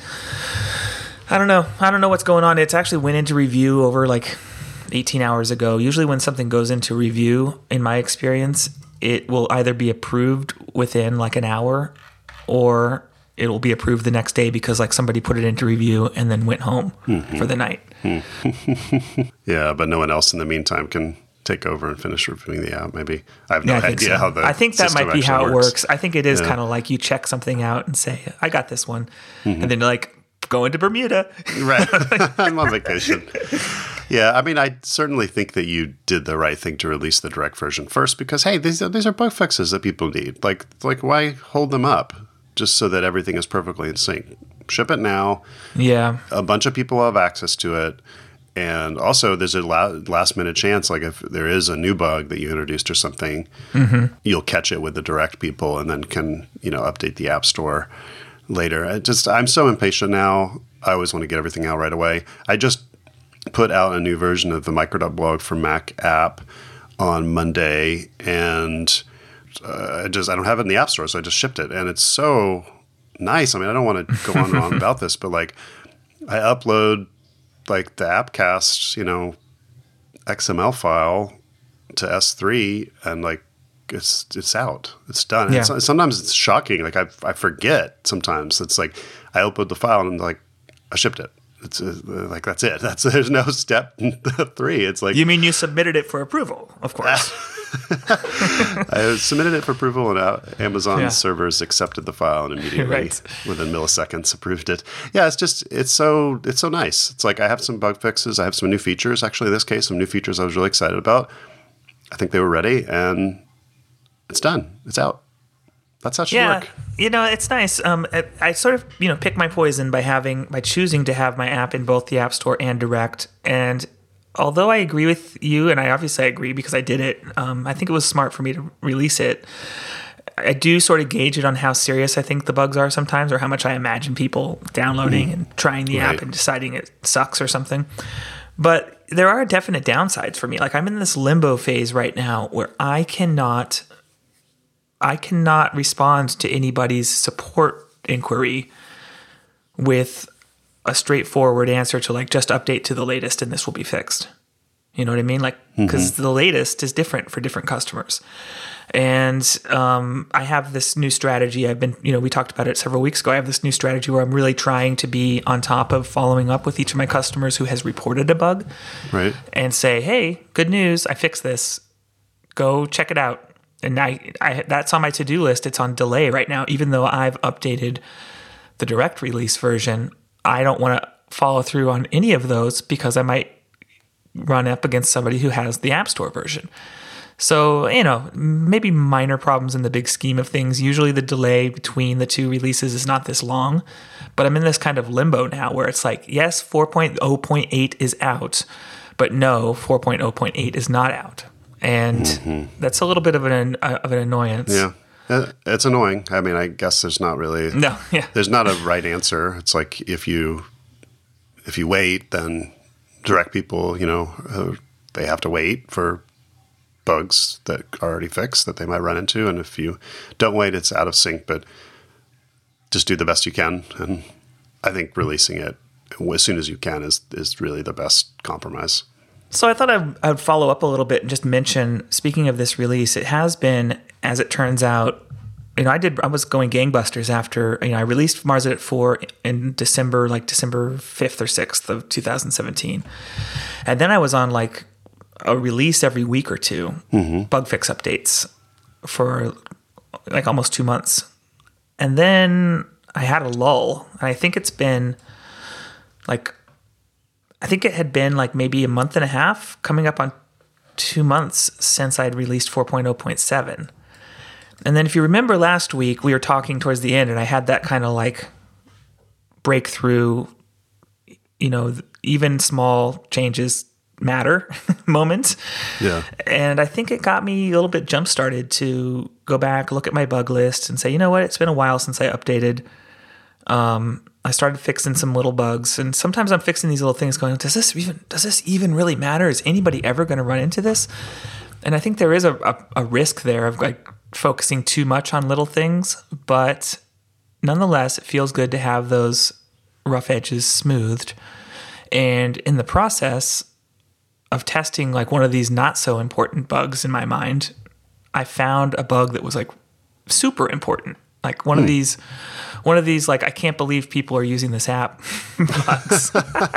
I don't know. I don't know what's going on. It's actually went into review over like eighteen hours ago. Usually when something goes into review, in my experience, it will either be approved within like an hour or it will be approved the next day because like somebody put it into review and then went home mm-hmm. for the night. Yeah, but no one else in the meantime can take over and finish reviewing the app, maybe. I have no yeah, I idea so. how the I think that might be how it works. works. I think it is yeah. kind of like you check something out and say, I got this one. Mm-hmm. And then you're like, going to Bermuda. Right. I'm on vacation. Yeah, I mean, I certainly think that you did the right thing to release the direct version first because, hey, these, these are bug fixes that people need. Like, like, why hold them up just so that everything is perfectly in sync? Ship it now. Yeah. A bunch of people have access to it. And also, there's a last-minute chance, like if there is a new bug that you introduced or something, mm-hmm. you'll catch it with the direct people and then can, you know, update the App Store later. I just, I'm so impatient now. I always want to get everything out right away. I just put out a new version of the Microdot blog for Mac app on Monday, and uh, I just I don't have it in the App Store, so I just shipped it, and it's so nice. I mean, I don't want to go on and on about this, but like I upload like the Appcast, you know, X M L file to S three, and like it's it's out, it's done. Yeah. It's, sometimes it's shocking. Like I I forget. Sometimes it's like I upload the file and like I shipped it. It's uh, like that's it. That's there's no step three. It's like you mean you submitted it for approval, of course. I submitted it for approval, and uh, Amazon Yeah. servers accepted the file and immediately, Right. within milliseconds, approved it. Yeah, it's just it's so it's so nice. It's like I have some bug fixes. I have some new features. Actually, in this case, some new features I was really excited about. I think they were ready, and it's done. It's out. That's how it should Yeah, work. you know, it's nice. Um, I, I sort of, you know, pick my poison by having, by choosing to have my app in both the App Store and Direct. And although I agree with you, and I obviously agree because I did it, um, I think it was smart for me to release it. I do sort of gauge it on how serious I think the bugs are sometimes, or how much I imagine people downloading mm. and trying the right. app and deciding it sucks or something. But there are definite downsides for me. Like I'm in this limbo phase right now where I cannot... I cannot respond to anybody's support inquiry with a straightforward answer to like, just update to the latest and this will be fixed. You know what I mean? Like, because mm-hmm. the latest is different for different customers. And um, I have this new strategy. I've been, you know, we talked about it several weeks ago. I have this new strategy where I'm really trying to be on top of following up with each of my customers who has reported a bug. Right. And say, hey, good news. I fixed this. Go check it out. And I, I, that's on my to-do list. It's on delay right now. Even though I've updated the direct release version, I don't want to follow through on any of those because I might run up against somebody who has the App Store version. So, you know, maybe minor problems in the big scheme of things. Usually the delay between the two releases is not this long, but I'm in this kind of limbo now where it's like, yes, four point oh point eight is out, but no, four point oh point eight is not out. And mm-hmm. that's a little bit of an uh, of an annoyance. Yeah, it's annoying. I mean, I guess there's not really no, yeah. There's not a right answer. It's like if you if you wait, then direct people, you know, uh, they have to wait for bugs that are already fixed that they might run into, and if you don't wait, it's out of sync. But just do the best you can, and I think releasing it as soon as you can is is really the best compromise. So I thought I'd, I'd follow up a little bit and just mention, speaking of this release, it has been, as it turns out, you know, I did, I was going gangbusters after, you know, I released Marzinet four in December, like December fifth or sixth of two thousand seventeen. And then I was on like a release every week or two, mm-hmm. bug fix updates for like almost two months. And then I had a lull, and I think it's been like, I think it had been like maybe a month and a half, coming up on two months since I'd released four point oh point seven. And then if you remember last week, we were talking towards the end, and I had that kind of like breakthrough, you know, even small changes matter moment. Yeah. And I think it got me a little bit jump started to go back, look at my bug list and say, you know what, it's been a while since I updated. Um, I started fixing some little bugs, and sometimes I'm fixing these little things going, does this even, does this even really matter? Is anybody ever going to run into this? And I think there is a, a, a risk there of like focusing too much on little things, but nonetheless, it feels good to have those rough edges smoothed. And in the process of testing like one of these not so important bugs in my mind, I found a bug that was like super important. Like one hmm. of these, one of these, like, I can't believe people are using this app bugs.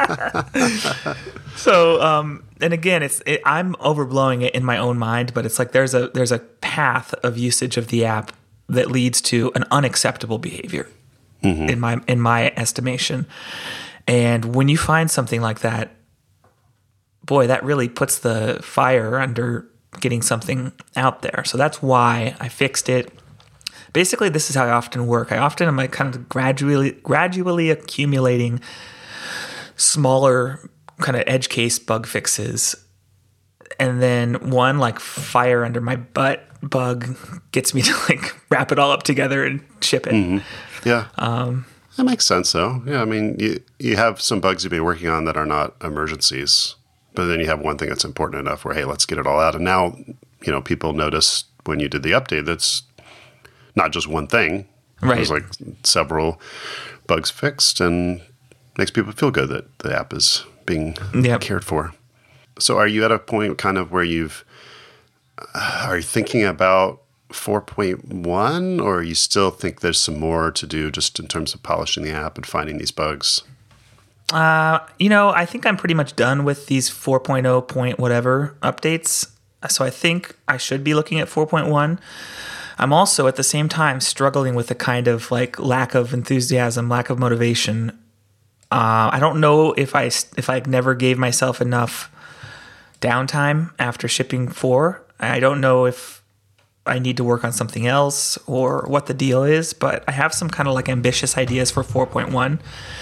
So, um, and again, it's it, I'm overblowing it in my own mind, but it's like there's a there's a path of usage of the app that leads to an unacceptable behavior mm-hmm. in my in my estimation. And when you find something like that, boy, that really puts the fire under getting something out there. So that's why I fixed it. Basically, this is how I often work. I often am like kind of gradually gradually accumulating smaller kind of edge case bug fixes. And then one like fire under my butt bug gets me to like wrap it all up together and ship it. Mm-hmm. Yeah. Um, that makes sense though. Yeah. I mean, you, you have some bugs you've been working on that are not emergencies, but then you have one thing that's important enough where, hey, let's get it all out. And now, you know, people notice when you did the update, that's not just one thing. Right. There's like several bugs fixed, and makes people feel good that the app is being yep. cared for. So are you at a point kind of where you've, uh, are you thinking about four point one, or you still think there's some more to do just in terms of polishing the app and finding these bugs? Uh, you know, I think I'm pretty much done with these four point oh point whatever updates. So I think I should be looking at four point one. I'm also at the same time struggling with a kind of like lack of enthusiasm, lack of motivation. Uh, I don't know if I if I never gave myself enough downtime after shipping four. I don't know if I need to work on something else or what the deal is, but I have some kind of like ambitious ideas for four point one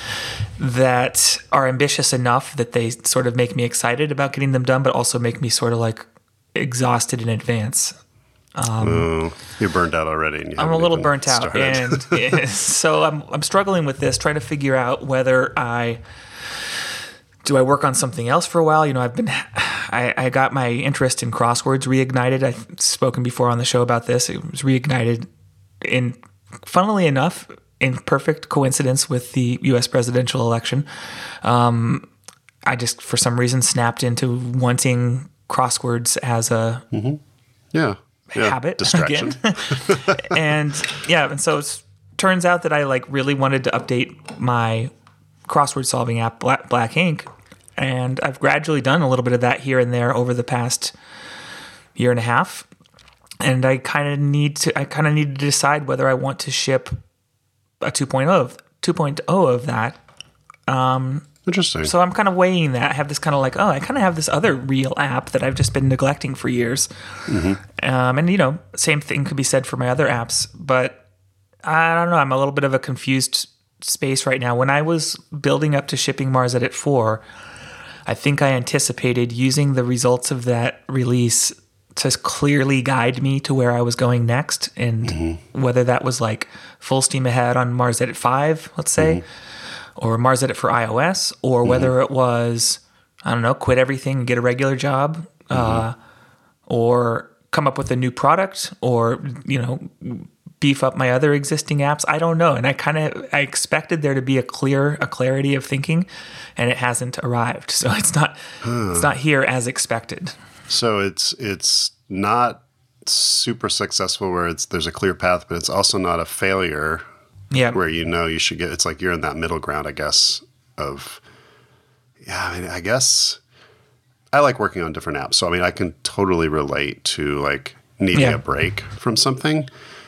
that are ambitious enough that they sort of make me excited about getting them done, but also make me sort of like exhausted in advance. Um, oh, you're burned out already. And you I'm a little even burnt out, started. and so I'm I'm struggling with this, trying to figure out whether I do I work on something else for a while. You know, I've been I, I got my interest in crosswords reignited. I've spoken before on the show about this. It was reignited in, funnily enough, in perfect coincidence with the U S presidential election. Um, I just for some reason snapped into wanting crosswords as a mm-hmm. yeah. Yeah, habit distraction. again. and yeah, and so it turns out that I like really wanted to update my crossword solving app, Black, Black Ink, and I've gradually done a little bit of that here and there over the past year and a half. And I kind of need to, I kind of need to decide whether I want to ship a two point oh of, two point oh of that. Um, Interesting. So I'm kind of weighing that. I have this kind of like, oh, I kind of have this other real app that I've just been neglecting for years. Mm-hmm. Um, and, you know, same thing could be said for my other apps. But I don't know. I'm a little bit of a confused space right now. When I was building up to shipping Marsedit four, I think I anticipated using the results of that release to clearly guide me to where I was going next. And mm-hmm. whether that was like full steam ahead on Marsedit five, let's say, mm-hmm. or Marsedit for iOS, or whether mm-hmm. it was, I don't know, quit everything and get a regular job, mm-hmm. uh, or come up with a new product, or, you know, beef up my other existing apps. I don't know. And I kind of, I expected there to be a clear, a clarity of thinking, and it hasn't arrived. So it's not, huh. it's not here as expected. So it's, it's not super successful where it's, there's a clear path, but it's also not a failure. Yeah, where you know you should get. It's like you're in that middle ground, I guess. Of yeah, I mean, I guess I like working on different apps, so I mean, I can totally relate to like needing yeah. a break from something,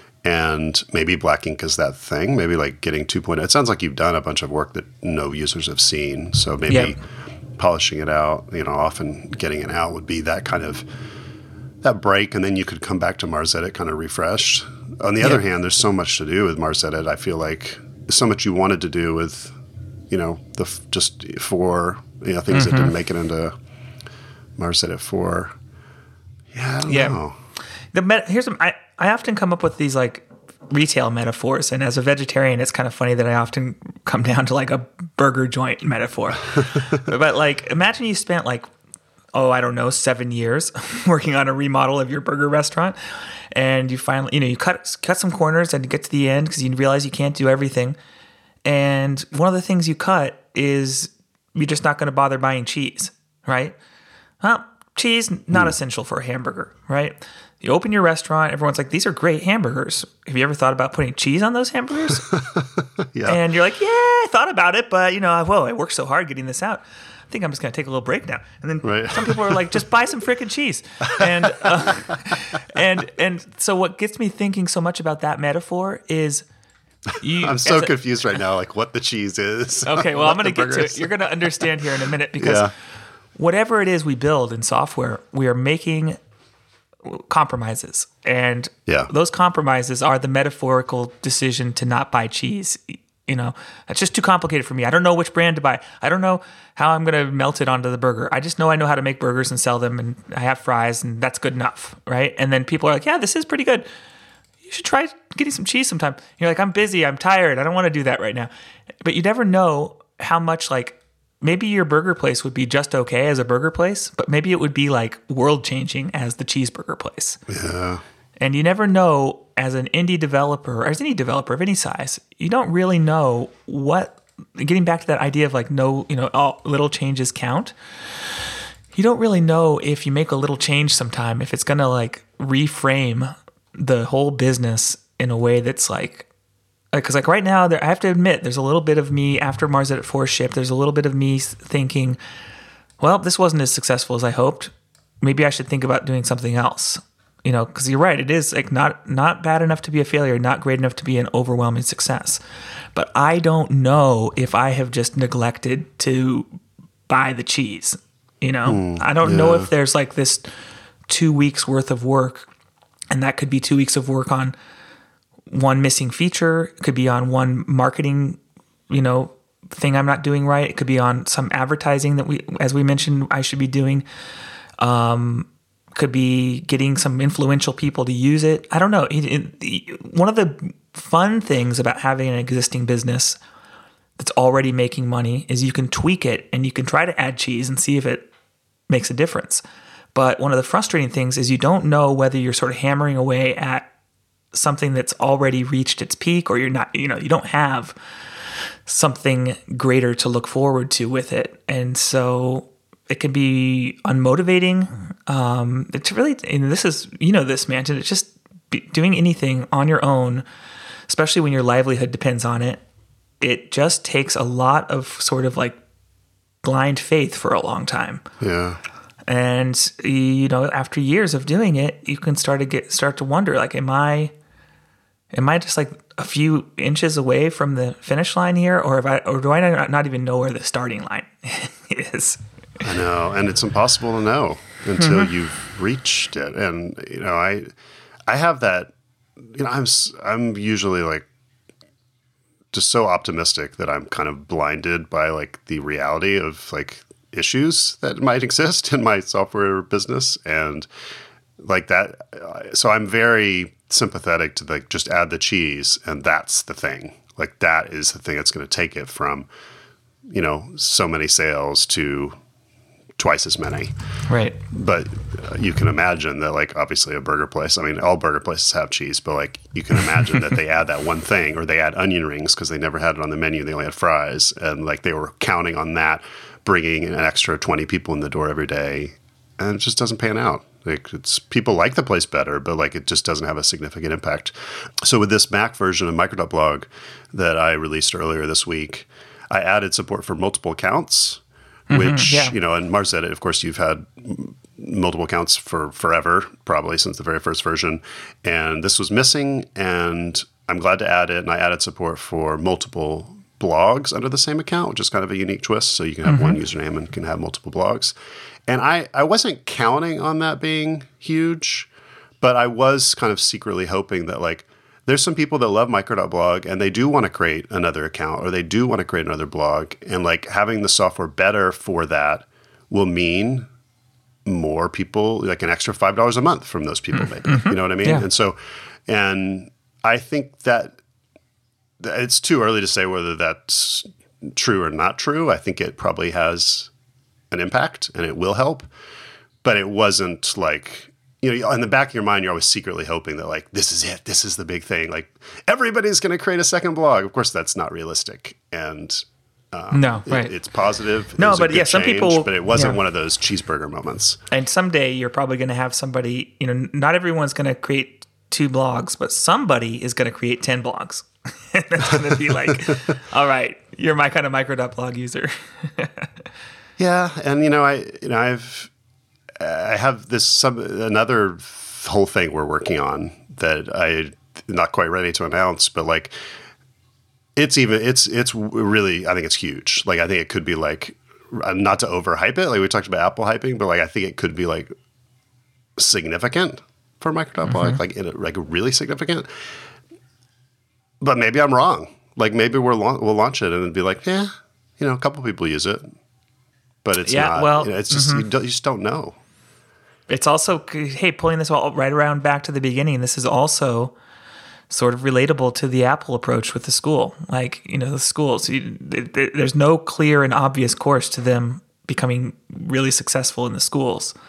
and maybe Black Ink is that thing. Maybe like getting two point oh. It sounds like you've done a bunch of work that no users have seen, so maybe yeah. polishing it out, you know, often getting it out would be that kind of that break, and then you could come back to Marsedit kind of refreshed. On the yeah. other hand, there's so much to do with Marsedit. I feel like so much you wanted to do with, you know, the just for you know things mm-hmm. that didn't make it into Marsedit four. Yeah, I don't yeah. know. The met- here's some, I I often come up with these like retail metaphors, and as a vegetarian, it's kind of funny that I often come down to like a burger joint metaphor. But like, imagine you spent like, oh, I don't know, seven years working on a remodel of your burger restaurant. And you finally, you know, you cut cut some corners and you get to the end because you realize you can't do everything. And one of the things you cut is you're just not going to bother buying cheese, right? Well, cheese, not mm. essential for a hamburger, right? You open your restaurant, everyone's like, these are great hamburgers. Have you ever thought about putting cheese on those hamburgers? yeah. And you're like, yeah, I thought about it, but, you know, whoa, I worked so hard getting this out. I think I'm just going to take a little break now. And then right. some people are like, just buy some freaking cheese. And, uh, and, and so what gets me thinking so much about that metaphor is you, I'm so a, confused right now, like what the cheese is. Okay. Well, I'm going to get to it. You're going to understand here in a minute because yeah. whatever it is we build in software, we are making compromises. And yeah. those compromises are the metaphorical decision to not buy cheese. You know, it's just too complicated for me. I don't know which brand to buy. I don't know how I'm going to melt it onto the burger. I just know I know how to make burgers and sell them, and I have fries, and that's good enough, right? And then people are like, yeah, this is pretty good. You should try getting some cheese sometime. You're like, I'm busy. I'm tired. I don't want to do that right now. But you never know how much, like, maybe your burger place would be just okay as a burger place, but maybe it would be, like, world-changing as the cheeseburger place. Yeah. And you never know, as an indie developer, or as any developer of any size, you don't really know what, getting back to that idea of like no, you know, all little changes count. You don't really know if you make a little change sometime, if it's going to like reframe the whole business in a way that's like, because like right now, there, I have to admit, there's a little bit of me after Marmoset four shipped. There's a little bit of me thinking, well, this wasn't as successful as I hoped. Maybe I should think about doing something else. You know, because you're right, it is like not not bad enough to be a failure, not great enough to be an overwhelming success. But I don't know if I have just neglected to buy the cheese. You know, mm, I don't yeah. know if there's like this two weeks worth of work, and that could be two weeks of work on one missing feature. It could be on one marketing, you know, thing I'm not doing right. It could be on some advertising that we, as we mentioned, I should be doing. Um, could be getting some influential people to use it. I don't know. It, it, one of the fun things about having an existing business that's already making money is you can tweak it and you can try to add cheese and see if it makes a difference. But one of the frustrating things is you don't know whether you're sort of hammering away at something that's already reached its peak, or you're not, you know, you don't have something greater to look forward to with it. And so it can be unmotivating. Um, it's really, and this is, you know, this, man, it's just be doing anything on your own, especially when your livelihood depends on it. It just takes a lot of sort of like blind faith for a long time. Yeah. And, you know, after years of doing it, you can start to get, start to wonder, like, am I, am I just like a few inches away from the finish line here? Or if I, or do I not, not even know where the starting line is? I know, and it's impossible to know until mm-hmm. you've reached it. And you know, I, I have that. You know, I'm I'm usually like just so optimistic that I'm kind of blinded by like the reality of like issues that might exist in my software business, and like that. So I'm very sympathetic to like just add the cheese, and that's the thing. Like that is the thing that's going to take it from, you know, so many sales to twice as many. Right. But uh, you can imagine that, like, obviously a burger place, I mean, all burger places have cheese, but like you can imagine that they add that one thing, or they add onion rings because they never had it on the menu. They only had fries. And like they were counting on that, bringing an extra twenty people in the door every day. And it just doesn't pan out. Like it's people like the place better, but like it just doesn't have a significant impact. So with this Mac version of Micro.blog that I released earlier this week, I added support for multiple accounts. Which, mm-hmm, yeah. you know, and Marmoset, of course, you've had multiple accounts for forever, probably since the very first version. And this was missing, and I'm glad to add it. And I added support for multiple blogs under the same account, which is kind of a unique twist. So you can have mm-hmm. one username and can have multiple blogs. And I, I wasn't counting on that being huge, but I was kind of secretly hoping that, like, there's some people that love Micro.blog and they do want to create another account, or they do want to create another blog. And like having the software better for that will mean more people, like an extra five dollars a month from those people, maybe. Mm-hmm. You know what I mean? Yeah. And so, and I think that, that it's too early to say whether that's true or not true. I think it probably has an impact and it will help, but it wasn't like, you know, in the back of your mind, you're always secretly hoping that, like, this is it. This is the big thing. Like, everybody's going to create a second blog. Of course, that's not realistic. And um, no, right. It, it's positive. No, it but yeah, some change, people. But it wasn't yeah. one of those cheeseburger moments. And someday you're probably going to have somebody, you know, not everyone's going to create two blogs, but somebody is going to create ten blogs. And that's going to be like, all right, you're my kind of Micro.blog user. Yeah. And, you know, I, you know, I've, I have this some another whole thing we're working on that I'm not quite ready to announce, but like it's even it's it's really, I think it's huge. Like I think it could be like, not to overhype it, like we talked about Apple hyping, but like I think it could be like significant for Micro.blog, mm-hmm. like in a, like really significant. But maybe I'm wrong. Like maybe we're la- we'll launch it and it'd be like, yeah, you know, a couple people use it, but it's yeah, not. Well, you know, it's just mm-hmm. you, don't, you just don't know. It's also, hey, pulling this all right around back to the beginning, this is also sort of relatable to the Apple approach with the school. Like, you know, the schools, you, there's no clear and obvious course to them becoming really successful in the schools.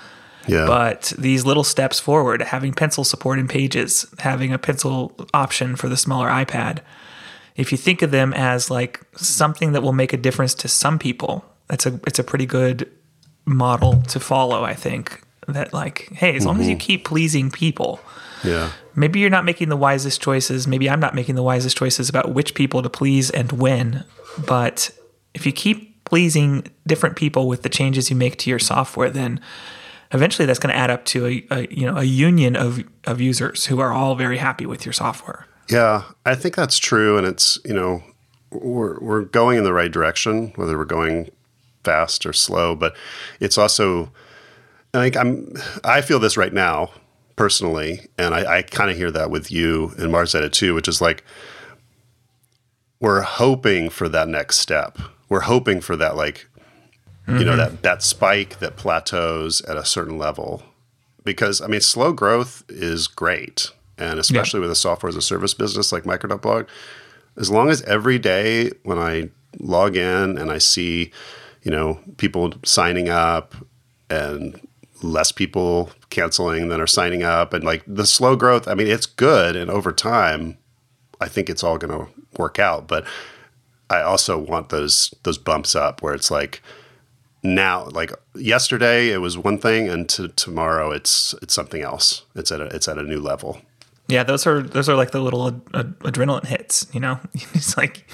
Yeah. But these little steps forward, having pencil support in Pages, having a pencil option for the smaller iPad, if you think of them as like something that will make a difference to some people, it's a it's a pretty good model to follow, I think. That like, hey, as long mm-hmm. as you keep pleasing people, yeah. maybe you're not making the wisest choices. Maybe I'm not making the wisest choices about which people to please and when. But if you keep pleasing different people with the changes you make to your software, then eventually that's going to add up to a, a you know a union of of users who are all very happy with your software. Yeah, I think that's true, and it's you know we're we're going in the right direction, whether we're going fast or slow. But it's also, I think I'm I feel this right now personally, and I, I kind of hear that with you and Marzzetta too, which is like we're hoping for that next step. We're hoping for that like. You know, that, that spike that plateaus at a certain level. Because, I mean, slow growth is great. And especially yeah. with a software as a service business like Micro.blog, as long as every day when I log in and I see, you know, people signing up and less people canceling than are signing up and like the slow growth, I mean, it's good. And over time, I think it's all going to work out. But I also want those those bumps up where it's like, now, like yesterday, it was one thing, and to tomorrow, it's it's something else. It's at a, it's at a new level. Yeah, those are those are like the little ad- ad- adrenaline hits. You know, it's like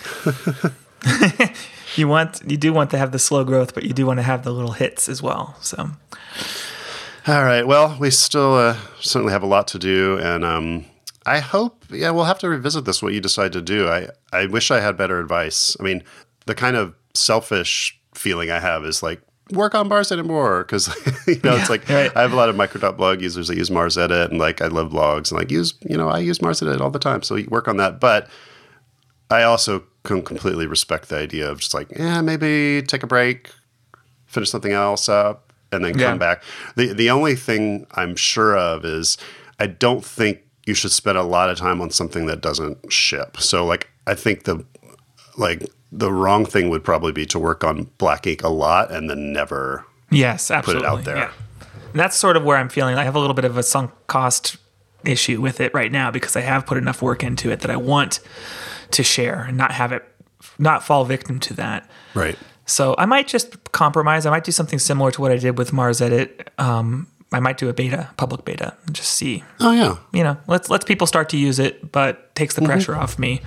you want you do want to have the slow growth, but you do want to have the little hits as well. So, all right. Well, we still uh, certainly have a lot to do, and um, I hope yeah we'll have to revisit this. What you decide to do. I I wish I had better advice. I mean, the kind of selfish feeling I have is like work on Marzzetta more because you know yeah, it's like right. I have a lot of Micro.blog users that use Marzzetta and like I love blogs and like use you know I use Marzzetta all the time, so you work on that. But I also can completely respect the idea of just like yeah maybe take a break, finish something else up, and then come yeah. back. The the only thing I'm sure of is I don't think you should spend a lot of time on something that doesn't ship. So like I think the like. The wrong thing would probably be to work on Black Ink a lot and then never yes, absolutely. put it out there. Yeah. And that's sort of where I'm feeling. I have a little bit of a sunk cost issue with it right now because I have put enough work into it that I want to share and not have it, not fall victim to that. Right. So I might just compromise. I might do something similar to what I did with Marzzetta. Um, I might do a beta, public beta, and just see. Oh yeah. You know, let's let's people start to use it, but takes the mm-hmm. pressure off me.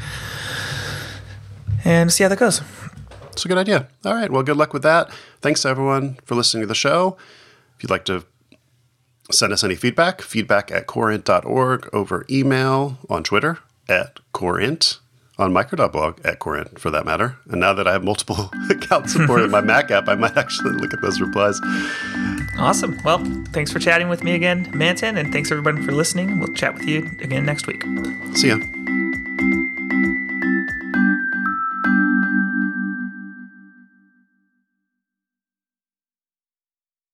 And see how that goes. It's a good idea. All right. Well, good luck with that. Thanks, everyone, for listening to the show. If you'd like to send us any feedback, feedback at coreint dot org, over email, on Twitter, at coreint, on Micro.blog, at coreint, for that matter. And now that I have multiple account support in my Mac app, I might actually look at those replies. Awesome. Well, thanks for chatting with me again, Manton, and thanks, everybody, for listening. We'll chat with you again next week. See ya.